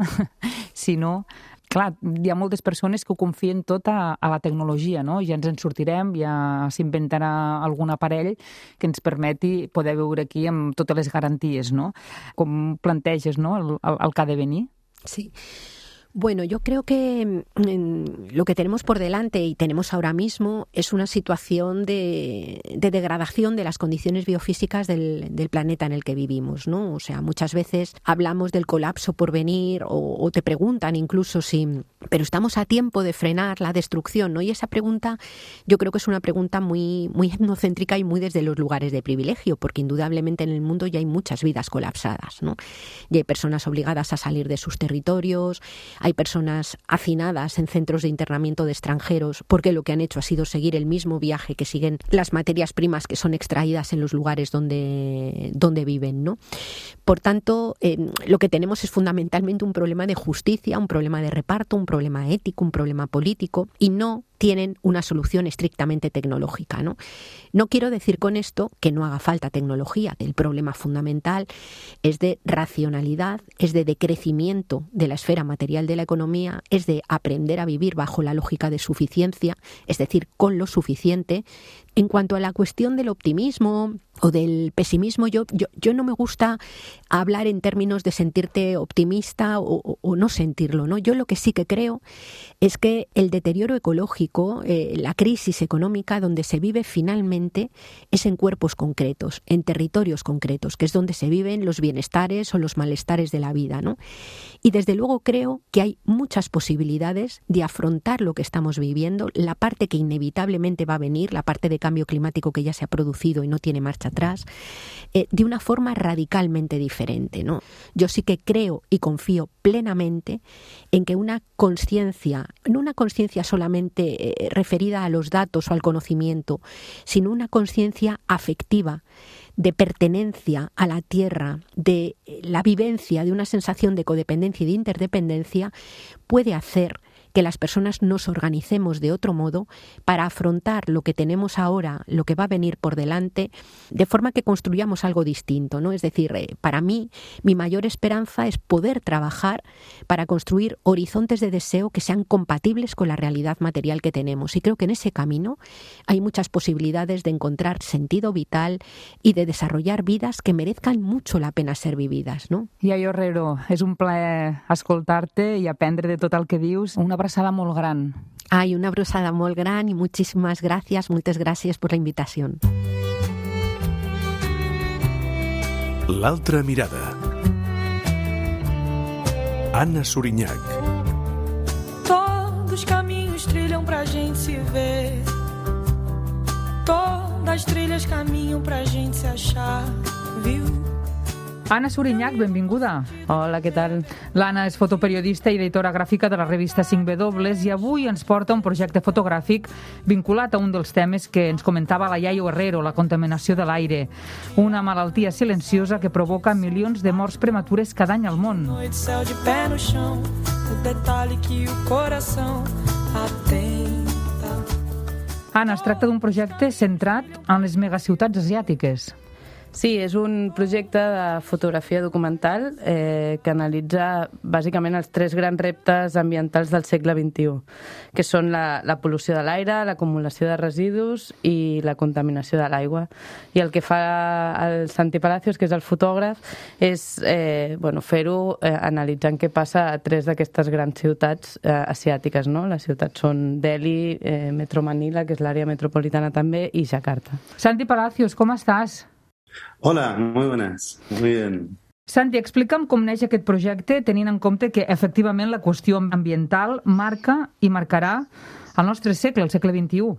C: si no... Clar, hi ha moltes persones que ho confien tot a, a la tecnologia, no? Ja ens en sortirem, ja s'inventarà algun aparell que ens permeti poder viure aquí amb totes les garanties, no? Com planteges, no?, el, el, el que ha de venir?
I: Sí. Bueno, yo creo que lo que tenemos por delante y tenemos ahora mismo es una situación de, de degradación de las condiciones biofísicas del, del planeta en el que vivimos, ¿no? O sea, muchas veces hablamos del colapso por venir o, o te preguntan incluso si... Pero estamos a tiempo de frenar la destrucción, ¿no? Y esa pregunta yo creo que es una pregunta muy, muy etnocéntrica y muy desde los lugares de privilegio, porque indudablemente en el mundo ya hay muchas vidas colapsadas, ¿no? Y hay personas obligadas a salir de sus territorios, hay personas hacinadas en centros de internamiento de extranjeros porque lo que han hecho ha sido seguir el mismo viaje que siguen las materias primas que son extraídas en los lugares donde, donde viven, ¿no? Por tanto, eh, lo que tenemos es fundamentalmente un problema de justicia, un problema de reparto, un problema ético, un problema político, y no tienen una solución estrictamente tecnológica, ¿no? No quiero decir con esto que no haga falta tecnología. El problema fundamental es de racionalidad, es de decrecimiento de la esfera material de la economía, es de aprender a vivir bajo la lógica de suficiencia, es decir, con lo suficiente. En cuanto a la cuestión del optimismo o del pesimismo, yo, yo, yo no me gusta hablar en términos de sentirte optimista o, o, o no sentirlo, ¿no? Yo lo que sí que creo es que el deterioro ecológico, eh, la crisis económica donde se vive finalmente es en cuerpos concretos, en territorios concretos, que es donde se viven los bienestares o los malestares de la vida, ¿no? Y desde luego creo que hay muchas posibilidades de afrontar lo que estamos viviendo, la parte que inevitablemente va a venir, la parte de cambio climático que ya se ha producido y no tiene marcha marcha atrás, eh, de una forma radicalmente diferente, ¿no? Yo sí que creo y confío plenamente en que una conciencia, no una conciencia solamente eh, referida a los datos o al conocimiento, sino una conciencia afectiva, de pertenencia a la tierra, de la vivencia de una sensación de codependencia y de interdependencia, puede hacer que las personas nos organicemos de otro modo para afrontar lo que tenemos ahora, lo que va a venir por delante, de forma que construyamos algo distinto, ¿no? Es decir, eh, para mí, mi mayor esperanza es poder trabajar para construir horizontes de deseo que sean compatibles con la realidad material que tenemos. Y creo que en ese camino hay muchas posibilidades de encontrar sentido vital y de desarrollar vidas que merezcan mucho la pena ser vividas, ¿no?
C: Iaia Herrero, és un plaer escoltar-te i aprendre de tot el que dius. Una abraçada molt gran.
I: Ay, una abraçada molt gran y muchísimas gracias, muchas gracias por la invitación.
A: L'altra mirada. Anna Suriñach.
J: Todos os caminhos trilham pra gente se ver. Todas as trilhas caminham pra gente se achar, viu?
C: Anna Suriñach, benvinguda.
Q: Hola, què tal?
C: L'Anna és fotoperiodista i editora gràfica de la revista cinc W i avui ens porta un projecte fotogràfic vinculat a un dels temes que ens comentava la Iaia Herrero, la contaminació de l'aire. Una malaltia silenciosa que provoca milions de morts prematures cada any al món.
J: Céu de pé no chão, o detalhe que o coração atenta.
C: Anna, es tracta d'un projecte centrat en les megaciutats asiàtiques.
Q: Sí, és un projecte de fotografia documental eh, que analitza bàsicament els tres grans reptes ambientals del segle vint-i-u, que són la, la pol·lució de l'aire, l'acumulació de residus i la contaminació de l'aigua. I el que fa el Santi Palacios, que és el fotògraf, és eh, bueno, fer-ho eh, analitzant què passa a tres d'aquestes grans ciutats eh, asiàtiques, no? Les ciutats són Delhi, eh, Metro Manila, que és l'àrea metropolitana també, i Jakarta.
C: Santi Palacios, com estàs?
R: Hola, muy buenas, muy bien.
C: Santi, explica'm com neix aquest projecte tenint en compte que efectivament la qüestió ambiental marca i marcarà el nostre segle, el segle vint-i-u.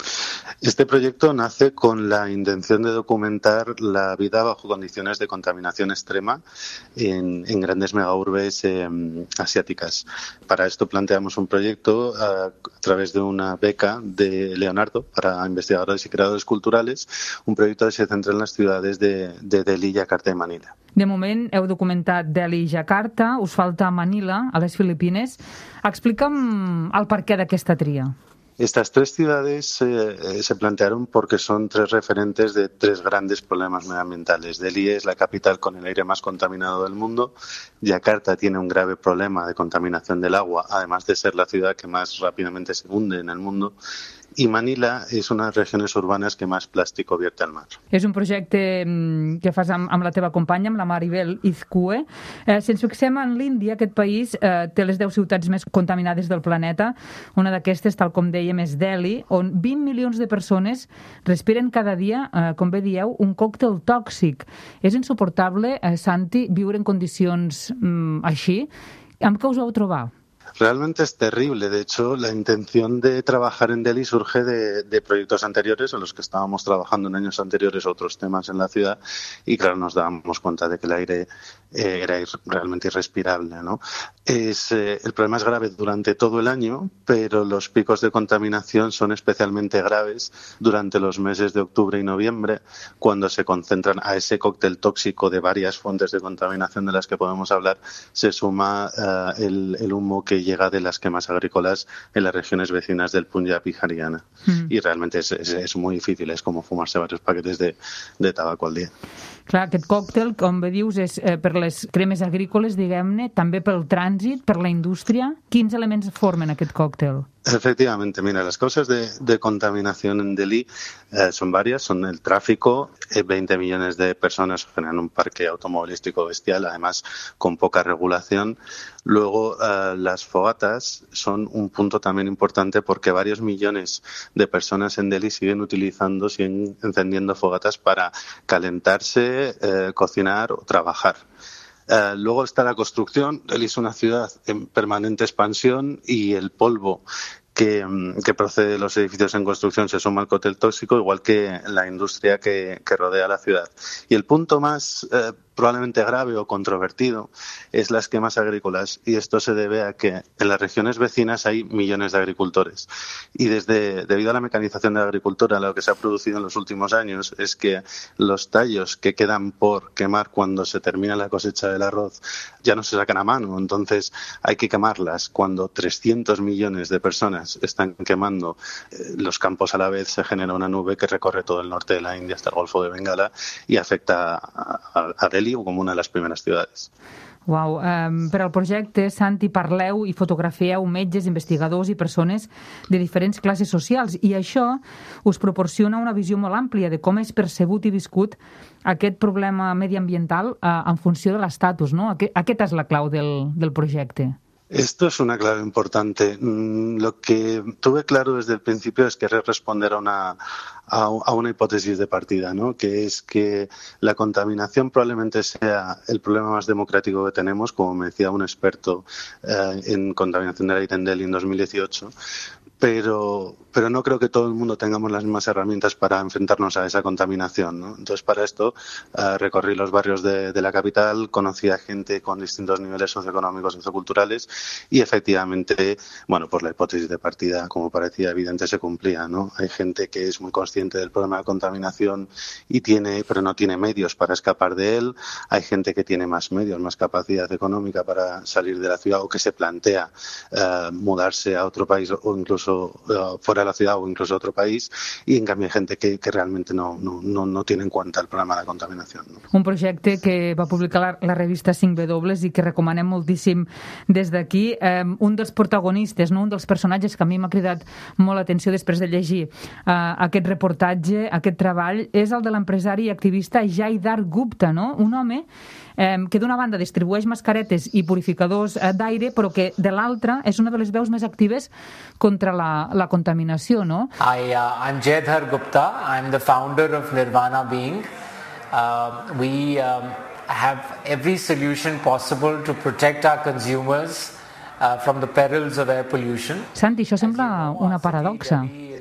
R: Este proyecto nace con la intención de documentar la vida bajo condiciones de contaminación extrema en, en grandes megaurbes eh, asiáticas. Para esto planteamos un proyecto a, a través de una beca de Leonardo para investigadores y creadores culturales, un proyecto que se centra en las ciudades de, de Delhi, Yakarta y Manila.
C: De moment heu documentat Delhi i Jakarta, us falta Manila, a les Filipines. Explica'm el perquè d'aquesta tria.
R: Estas tres ciudades eh, se plantearon porque son tres referentes de tres grandes problemas medioambientales. Delhi es la capital con el aire más contaminado del mundo. Yakarta tiene un grave problema de contaminación del agua, además de ser la ciudad que más rápidamente se hunde en el mundo. I Manila és una de les regions urbanes que més plàstic vierte al mar.
C: És un projecte que fas amb, amb la teva companya, amb la Maribel Izcue. Eh, si ens fixem en l'Índia, aquest país eh, té les deu ciutats més contaminades del planeta. Una d'aquestes, tal com dèiem, és Delhi, on vint milions de persones respiren cada dia, eh, com bé dieu, un còctel tòxic. És insuportable, eh, Santi, viure en condicions mm, així. Amb què us vau trobar?
R: Realmente es terrible. De hecho, la intención de trabajar en Delhi surge de, de proyectos anteriores en los que estábamos trabajando en años anteriores otros temas en la ciudad y, claro, nos dábamos cuenta de que el aire eh, era ir, realmente irrespirable, ¿no? Es, eh, el problema es grave durante todo el año, pero los picos de contaminación son especialmente graves durante los meses de octubre y noviembre, cuando se concentran a ese cóctel tóxico de varias fuentes de contaminación de las que podemos hablar, se suma eh, el, el humo que llega de las quemas agrícolas en las regiones vecinas del Punjab y Haryana. Mm. Y realmente es, es, es muy difícil, es como fumarse varios paquetes de, de tabaco al dia.
C: Clar, aquest còctel, com bé dius, és eh, per les cremes agrícoles, diguem-ne, també pel trànsit, per la indústria. Quins elements formen aquest còctel?
R: Efectivamente, mira, las causas de, de contaminación en Delhi eh, son varias, son el tráfico, eh, veinte millones de personas generan un parque automovilístico bestial, además con poca regulación. Luego, eh, las fogatas son un punto también importante porque varios millones de personas en Delhi siguen utilizando, siguen encendiendo fogatas para calentarse, eh, cocinar o trabajar. Uh, luego está la construcción. Delhi es una ciudad en permanente expansión y el polvo que, que procede de los edificios en construcción se suma al cóctel tóxico, igual que la industria que, que rodea la ciudad. Y el punto más eh, probablemente grave o controvertido es las quemas agrícolas, y esto se debe a que en las regiones vecinas hay millones de agricultores, y desde debido a la mecanización de la agricultura lo que se ha producido en los últimos años es que los tallos que quedan por quemar cuando se termina la cosecha del arroz ya no se sacan a mano, entonces hay que quemarlas. Cuando trescientos millones de personas están quemando eh, los campos a la vez, se genera una nube que recorre todo el norte de la India hasta el Golfo de Bengala y afecta a, a, a Delhi como una de les primeres ciutats.
C: Uau, um, per al projecte, Santi, parleu i fotografieu metges, investigadors i persones de diferents classes socials, i això us proporciona una visió molt àmplia de com és percebut i viscut aquest problema mediambiental uh, en funció de l'estatus, no? Aquest, aquesta és la clau del, del projecte.
R: Esto es una clave importante. Lo que tuve claro desde el principio es querer responder a una, a una hipótesis de partida, ¿no? Que es que la contaminación probablemente sea el problema más democrático que tenemos, como me decía un experto eh, en contaminación del aire en Delhi en dos mil dieciocho, pero, pero no creo que todo el mundo tengamos las mismas herramientas para enfrentarnos a esa contaminación, ¿no? Entonces, para esto eh, recorrí los barrios de, de la capital, conocí a gente con distintos niveles socioeconómicos y socioculturales, y efectivamente, bueno, pues la hipótesis de partida, como parecía evidente, se cumplía, ¿no? Hay gente que es muy consciente del problema de contaminación y tiene, pero no tiene medios para escapar de él. Hay gente que tiene más medios, más capacidad económica para salir de la ciudad, o que se plantea eh, mudarse a otro país o incluso uh, fuera de la ciudad o incluso a otro país, y en cambio hay gente que, que realmente no, no, no, no tiene en cuenta el problema de la contaminación, ¿no?
C: Un projecte que va publicar la, la revista cinc W i que recomanem moltíssim des d'aquí. Eh, un dels protagonistes, no? Un dels personatges que a mi m'ha cridat molt l'atenció després de llegir eh, aquest reportatge, aquest treball, és el de l'empresari i activista Jaidar Gupta, no? Un home eh, que d'una banda distribueix mascaretes i purificadors eh, d'aire, però que de l'altra és una de les veus més actives contra la, la contaminació, no?
S: I, uh, I'm Jaidar Gupta. I'm the founder of Nirvana Being. Uh, we um, have every solution possible to protect our consumers uh, from the perils of air pollution.
C: Santi, això sembla una paradoxa.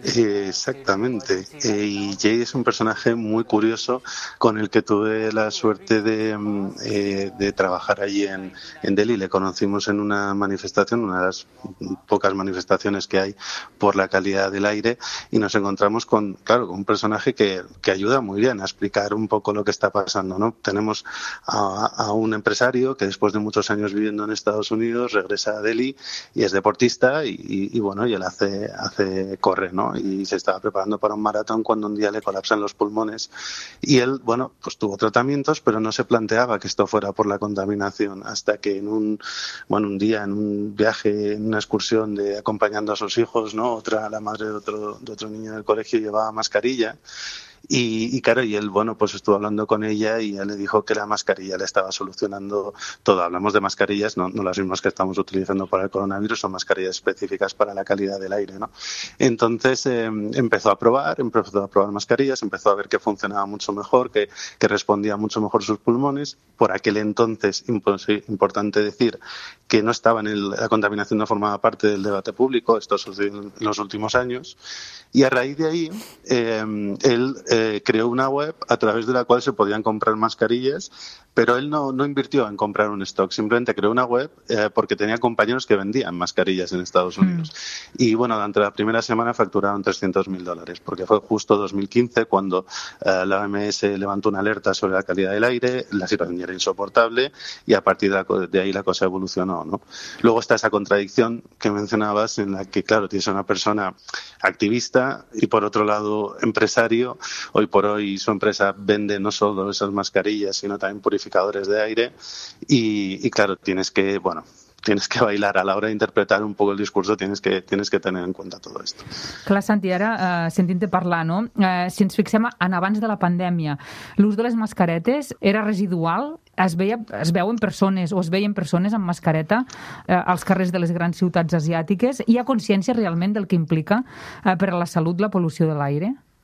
R: Exactamente. Y Jay es un personaje muy curioso con el que tuve la suerte de, eh, de trabajar allí en, en Delhi. Le conocimos en una manifestación, una de las pocas manifestaciones que hay por la calidad del aire, y nos encontramos con, claro, con un personaje que, que ayuda muy bien a explicar un poco lo que está pasando, ¿no? Tenemos a, a un empresario que después de muchos años viviendo en Estados Unidos regresa a Delhi y es deportista y, y, y bueno, y él hace, hace corre, ¿no? Y se estaba preparando para un maratón cuando un día le colapsan los pulmones, y él, bueno, pues tuvo tratamientos, pero no se planteaba que esto fuera por la contaminación, hasta que en un, bueno, un día en un viaje, en una excursión de acompañando a sus hijos, ¿no? Otra, la madre de otro, de otro niño del colegio llevaba mascarilla. Y, y claro, y él, bueno, pues estuvo hablando con ella y ella le dijo que la mascarilla le estaba solucionando todo. Hablamos de mascarillas, no, no las mismas que estamos utilizando para el coronavirus, son mascarillas específicas para la calidad del aire, ¿no? Entonces eh, empezó a probar, empezó a probar mascarillas, empezó a ver que funcionaba mucho mejor, que, que respondía mucho mejor sus pulmones. Por aquel entonces, importante decir que no estaba en el, la contaminación, no formaba parte del debate público, esto sucedió en los últimos años. Y a raíz de ahí, eh, él eh, creó una web a través de la cual se podían comprar mascarillas, pero él no, no invirtió en comprar un stock, simplemente creó una web eh, porque tenía compañeros que vendían mascarillas en Estados Unidos. Mm. Y bueno, durante la primera semana facturaron trescientos mil dólares, porque fue justo dos mil quince cuando eh, la O M S levantó una alerta sobre la calidad del aire, la situación era insoportable y a partir de, la, de ahí la cosa evolucionó, ¿no? Luego está esa contradicción que mencionabas en la que, claro, tienes a una persona activista y por otro lado empresario. Hoy por hoy su empresa vende no solo esas mascarillas, sino también purificadores de aire y, y claro, tienes que, bueno, tienes que bailar a la hora de interpretar un poco el discurso, tienes que, tienes que tener en cuenta todo esto.
C: Clar, Santi, ara, eh, sentint-te parlar, no? Eh, si ens fixem en abans de la pandèmia, l'ús de les mascaretes era residual? Es, veia, es veuen persones o es veien persones amb mascareta eh, als carrers de les grans ciutats asiàtiques? Hi ha consciència realment del que implica eh, per a la salut la pol·lució de l'aire?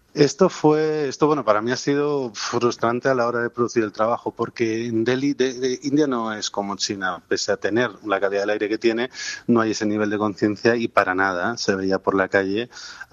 R: Esto fue, esto bueno, para mí ha sido frustrante a la hora de producir el trabajo, porque en Delhi, de, de India no es como China, pese a tener la calidad del aire que tiene, no hay ese nivel de conciencia y para nada se veía por la calle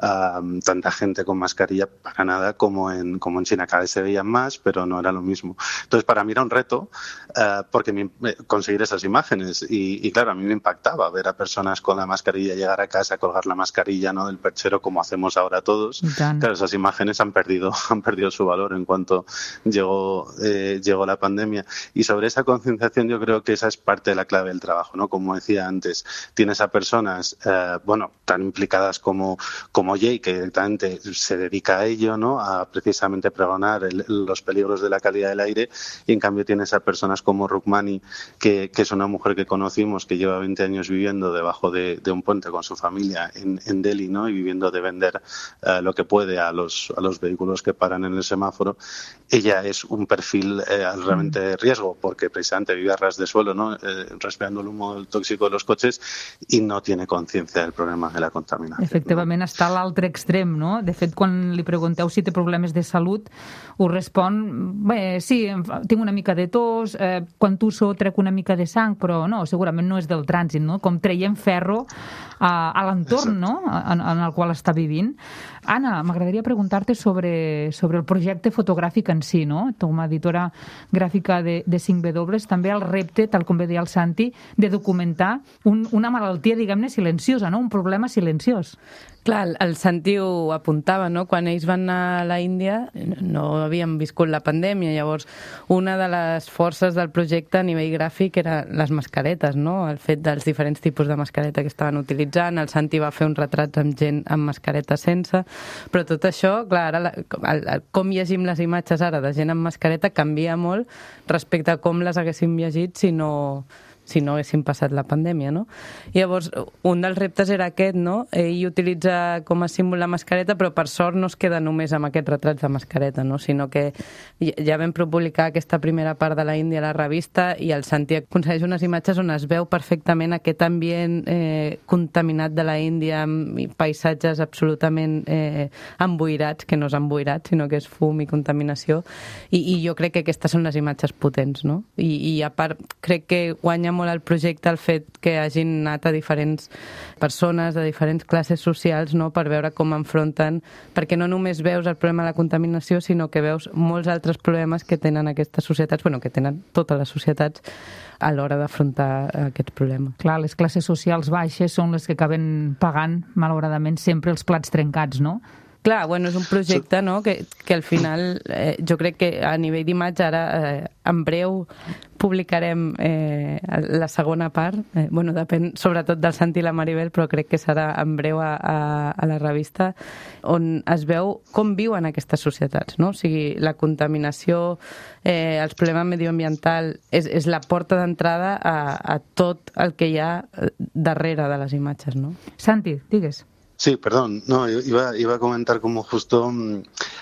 R: um, tanta gente con mascarilla, para nada como en, como en China. Cada vez se veían más, pero no era lo mismo. Entonces para mí era un reto uh, porque me, conseguir esas imágenes y, y claro, a mí me impactaba ver a personas con la mascarilla llegar a casa, colgar la mascarilla, ¿no?, del perchero como hacemos ahora todos. Claro, esas imágenes imágenes han perdido, han perdido su valor en cuanto llegó, eh, llegó la pandemia. Y sobre esa concienciación yo creo que esa es parte de la clave del trabajo, ¿no? Como decía antes, tienes a personas, eh, bueno, tan implicadas como, como Jay, que directamente se dedica a ello, ¿no?, a precisamente pregonar el, los peligros de la calidad del aire, y en cambio tienes a personas como Rukmani, que, que es una mujer que conocimos, que lleva veinte años viviendo debajo de, de un puente con su familia en, en Delhi, ¿no?, y viviendo de vender eh, lo que puede a los a los vehículos que paran en el semáforo. Ella es un perfil eh, realmente de riesgo, porque precisamente vive a ras de suelo, ¿no?, eh, respirando el humo tóxico de los coches, i no tiene consciència del problema de la contaminació.
C: Efectivament, no? Està a l'altre extrem, no? De fet, quan li pregunteu si té problemes de salut, us respon, bé, sí, tinc una mica de tos, eh, quan tusso trec una mica de sang, però no, segurament no és del trànsit, no? Com traiem ferro a, a l'entorn, no?, en, en el qual està vivint. Anna, m'agradaria preguntar-te sobre, sobre el projecte fotogràfic en si, no? Com a editora gràfica de, de cinc W, també el repte, tal com bé deia el Santi, de documentar un, una malaltia, diguem-ne, silenciosa, no? Un problema silenciós.
Q: Clar, el, el Santi ho apuntava, no? Quan ells van anar a la Índia no havíem viscut la pandèmia, llavors una de les forces del projecte a nivell gràfic era les mascaretes, no? El fet dels diferents tipus de mascareta que estaven utilitzant, el Santi va fer uns retrats amb gent amb mascareta sense, però tot això, clar, ara la, el, el, com llegim les imatges ara de gent amb mascareta canvia molt respecte a com les haguéssim llegit si no... si no haguéssim passat la pandèmia, no? I llavors, un dels reptes era aquest, no? Ell utilitza com a símbol la mascareta, però per sort no es queda només amb aquests retrats de mascareta, no? Sinó que ja vam publicar aquesta primera part de la Índia a la revista i el Santi aconsegueix unes imatges on es veu perfectament aquest ambient eh, contaminat de la Índia, amb paisatges absolutament eh, emboirats, que no és emboirat, sinó que és fum i contaminació, i, i jo crec que aquestes són les imatges potents, no? I, i a part, crec que guanya molt el projecte el fet que hagin anat a diferents persones de diferents classes socials, no?, per veure com enfronten, perquè no només veus el problema de la contaminació, sinó que veus molts altres problemes que tenen aquestes societats, bueno, que tenen totes les societats a l'hora d'afrontar aquests problemes.
C: Clar, les classes socials baixes són les que acaben pagant, malauradament, sempre els plats trencats, no?
Q: Clar, bueno, és un projecte, no?, que, que al final eh, jo crec que a nivell d'imatge ara eh, en breu publicarem eh, la segona part, eh, bueno, depèn sobretot del Santi i la Maribel, però crec que serà en breu a, a, a la revista, on es veu com viuen aquestes societats, no? O sigui, la contaminació, eh, els problemes medioambientals és, és la porta d'entrada a, a tot el que hi ha darrere de les imatges, no?
C: Santi, digues.
R: Sí, perdón, no, iba, iba a comentar como justo um,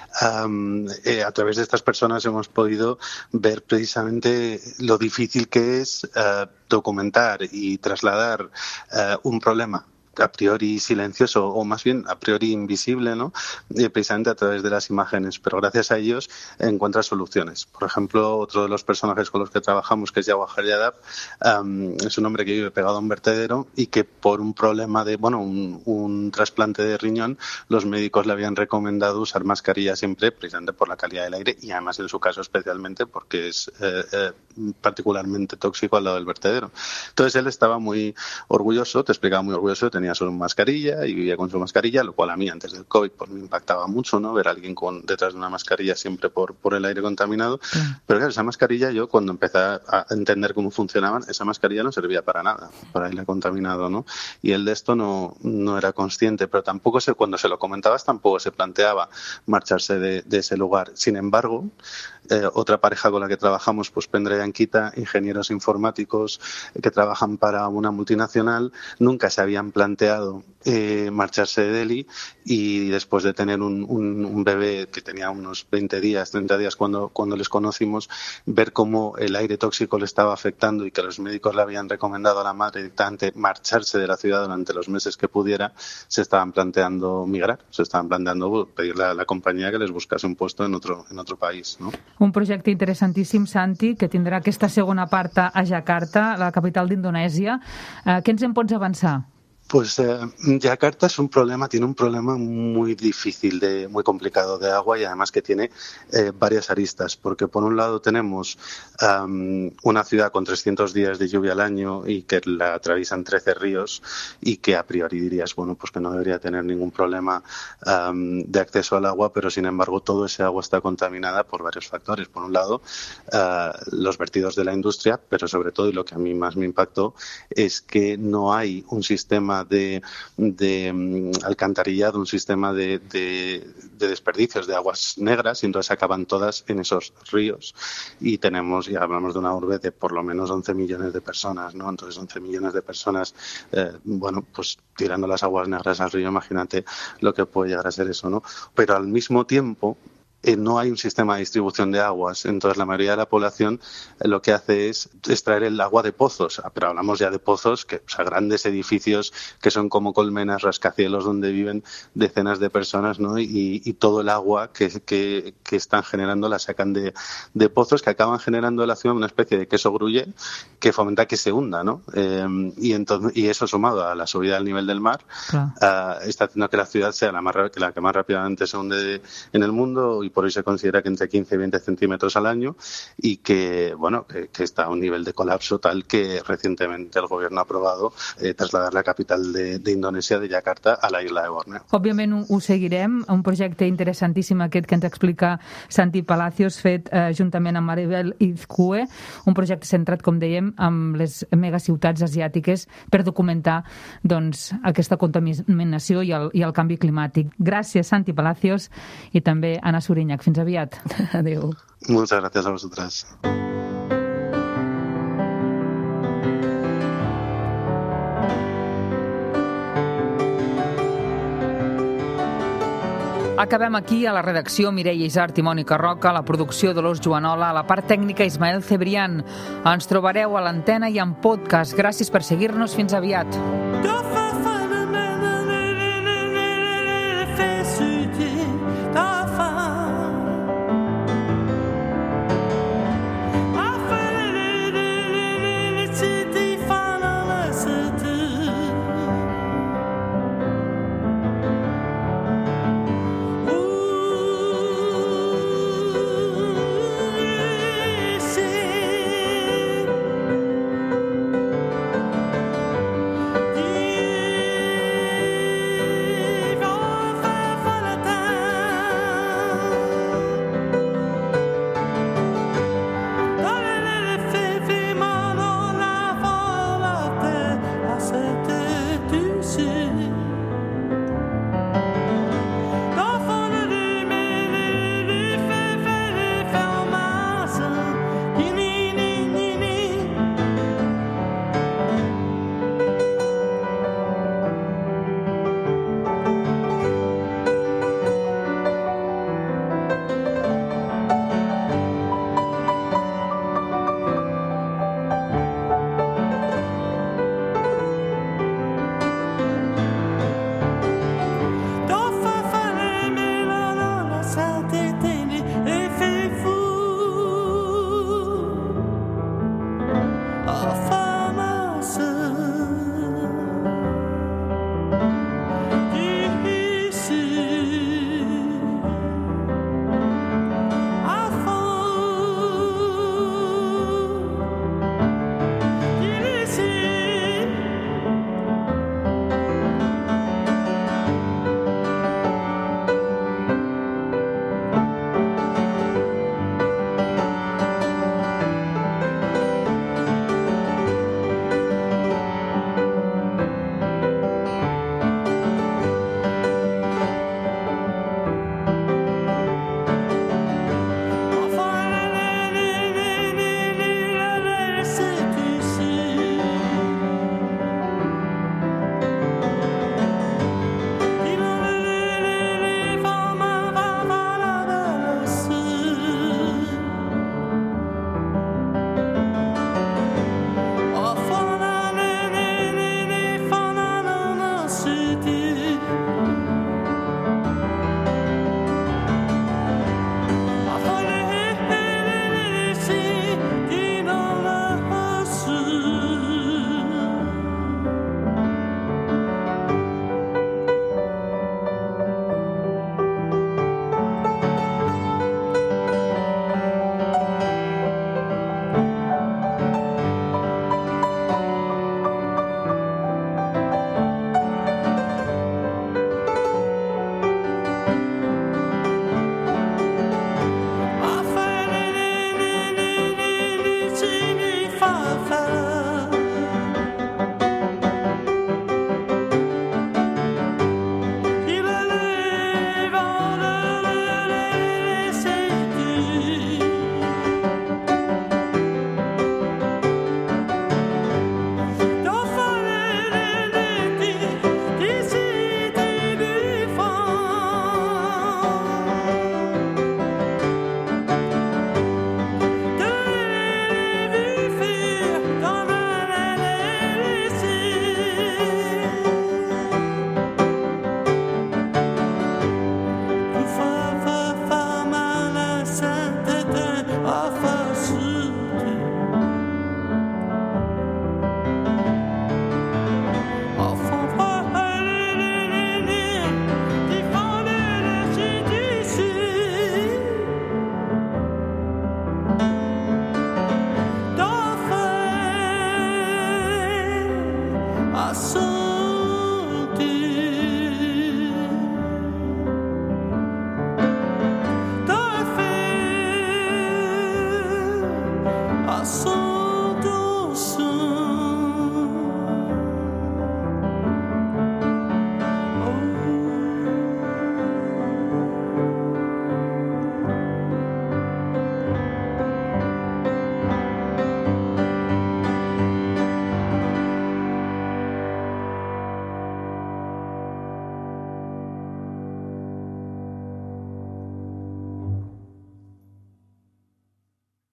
R: eh, a través de estas personas hemos podido ver precisamente lo difícil que es uh, documentar y trasladar uh, un problema a priori silencioso o más bien a priori invisible, ¿no?, y precisamente a través de las imágenes, pero gracias a ellos encuentras soluciones. Por ejemplo, otro de los personajes con los que trabajamos, que es Jawahar Yadav, um, es un hombre que vive pegado a un vertedero y que por un problema de, bueno, un, un trasplante de riñón, los médicos le habían recomendado usar mascarilla siempre, precisamente por la calidad del aire y además en su caso especialmente porque es eh, eh, particularmente tóxico al lado del vertedero. Entonces él estaba muy orgulloso, te explicaba muy orgulloso, tenía su mascarilla y vivía con su mascarilla, lo cual a mí antes del COVID pues, me impactaba mucho, ¿no?, ver a alguien con, detrás de una mascarilla siempre por, por el aire contaminado. Mm. Pero claro, esa mascarilla yo cuando empecé a entender cómo funcionaban, esa mascarilla no servía para nada, para aire contaminado, ¿no? Y él de esto no, no era consciente, pero tampoco se, cuando se lo comentabas tampoco se planteaba marcharse de, de ese lugar. Sin embargo, eh, otra pareja con la que trabajamos, pues Pendra y Ankita, ingenieros informáticos que trabajan para una multinacional, nunca se habían planteado planteado eh, marcharse de Delhi y después de tener un, un, un bebé que tenía unos veinte días, treinta días cuando, cuando les conocimos, ver cómo el aire tóxico le estaba afectando y que los médicos le habían recomendado a la madre directamente marcharse de la ciudad durante los meses que pudiera, se estaban planteando migrar, se estaban planteando pedirle a la compañía que les buscase un puesto en otro, en otro país, ¿no?
C: Un projecte interessantíssim, Santi, que tindrà aquesta segona part a Jakarta, la capital d'Indonèsia. Eh, què ens en pots avançar?
R: Pues eh, Yakarta es un problema, tiene un problema muy difícil, de, muy complicado de agua y además que tiene eh, varias aristas, porque por un lado tenemos um, una ciudad con trescientos días de lluvia al año y que la atraviesan trece ríos y que a priori dirías, bueno, pues que no debería tener ningún problema um, de acceso al agua, pero sin embargo todo ese agua está contaminada por varios factores. Por un lado, uh, los vertidos de la industria, pero sobre todo, y lo que a mí más me impactó, es que no hay un sistema de, de um, alcantarillado, un sistema de, de, de desperdicios de aguas negras, y entonces acaban todas en esos ríos. Y tenemos, y hablamos de una urbe de por lo menos once millones de personas, ¿no? Entonces once millones de personas, eh, bueno, pues tirando las aguas negras al río, imagínate lo que puede llegar a ser eso, ¿no? Pero al mismo tiempo, Eh, no hay un sistema de distribución de aguas, entonces la mayoría de la población eh, lo que hace es extraer el agua de pozos, pero hablamos ya de pozos, que, o sea, grandes edificios que son como colmenas, rascacielos donde viven decenas de personas, ¿no? Y, y todo el agua que, que, que están generando la sacan de, de pozos que acaban generando en la ciudad una especie de queso gruyere que fomenta que se hunda, ¿no? Eh, y, entonces, y eso sumado a la subida del nivel del mar, claro. uh, está haciendo que la ciudad sea la, más, la que más rápidamente se hunde en el mundo, y por hoy se considera que entre quince y veinte centímetros al año, y que, bueno, que, que está a un nivel de colapso tal que recientemente el gobierno ha aprobado eh, trasladar la capital de, de Indonesia, de Yakarta, a la isla de Borneo.
C: Òbviament ho, ho seguirem, un projecte interessantíssim aquest que ens explica Santi Palacios, fet eh, juntament amb Maribel Izcue, un projecte centrat, com dèiem, amb les megaciutats asiàtiques per documentar, doncs, aquesta contaminació i el, i el canvi climàtic. Gràcies, Santi Palacios, i també Anna Surinyà. Fins aviat.
I: Adéu.
R: Muchas gracias a vosotras.
C: Acabem aquí. A la redacció, Mireia Isart i Mònica Roca, a la producció Dolors Joanola, a la part tècnica Ismael Cebrián. Ens trobareu a l'antena i en podcast. Gràcies per seguir-nos. Fins aviat.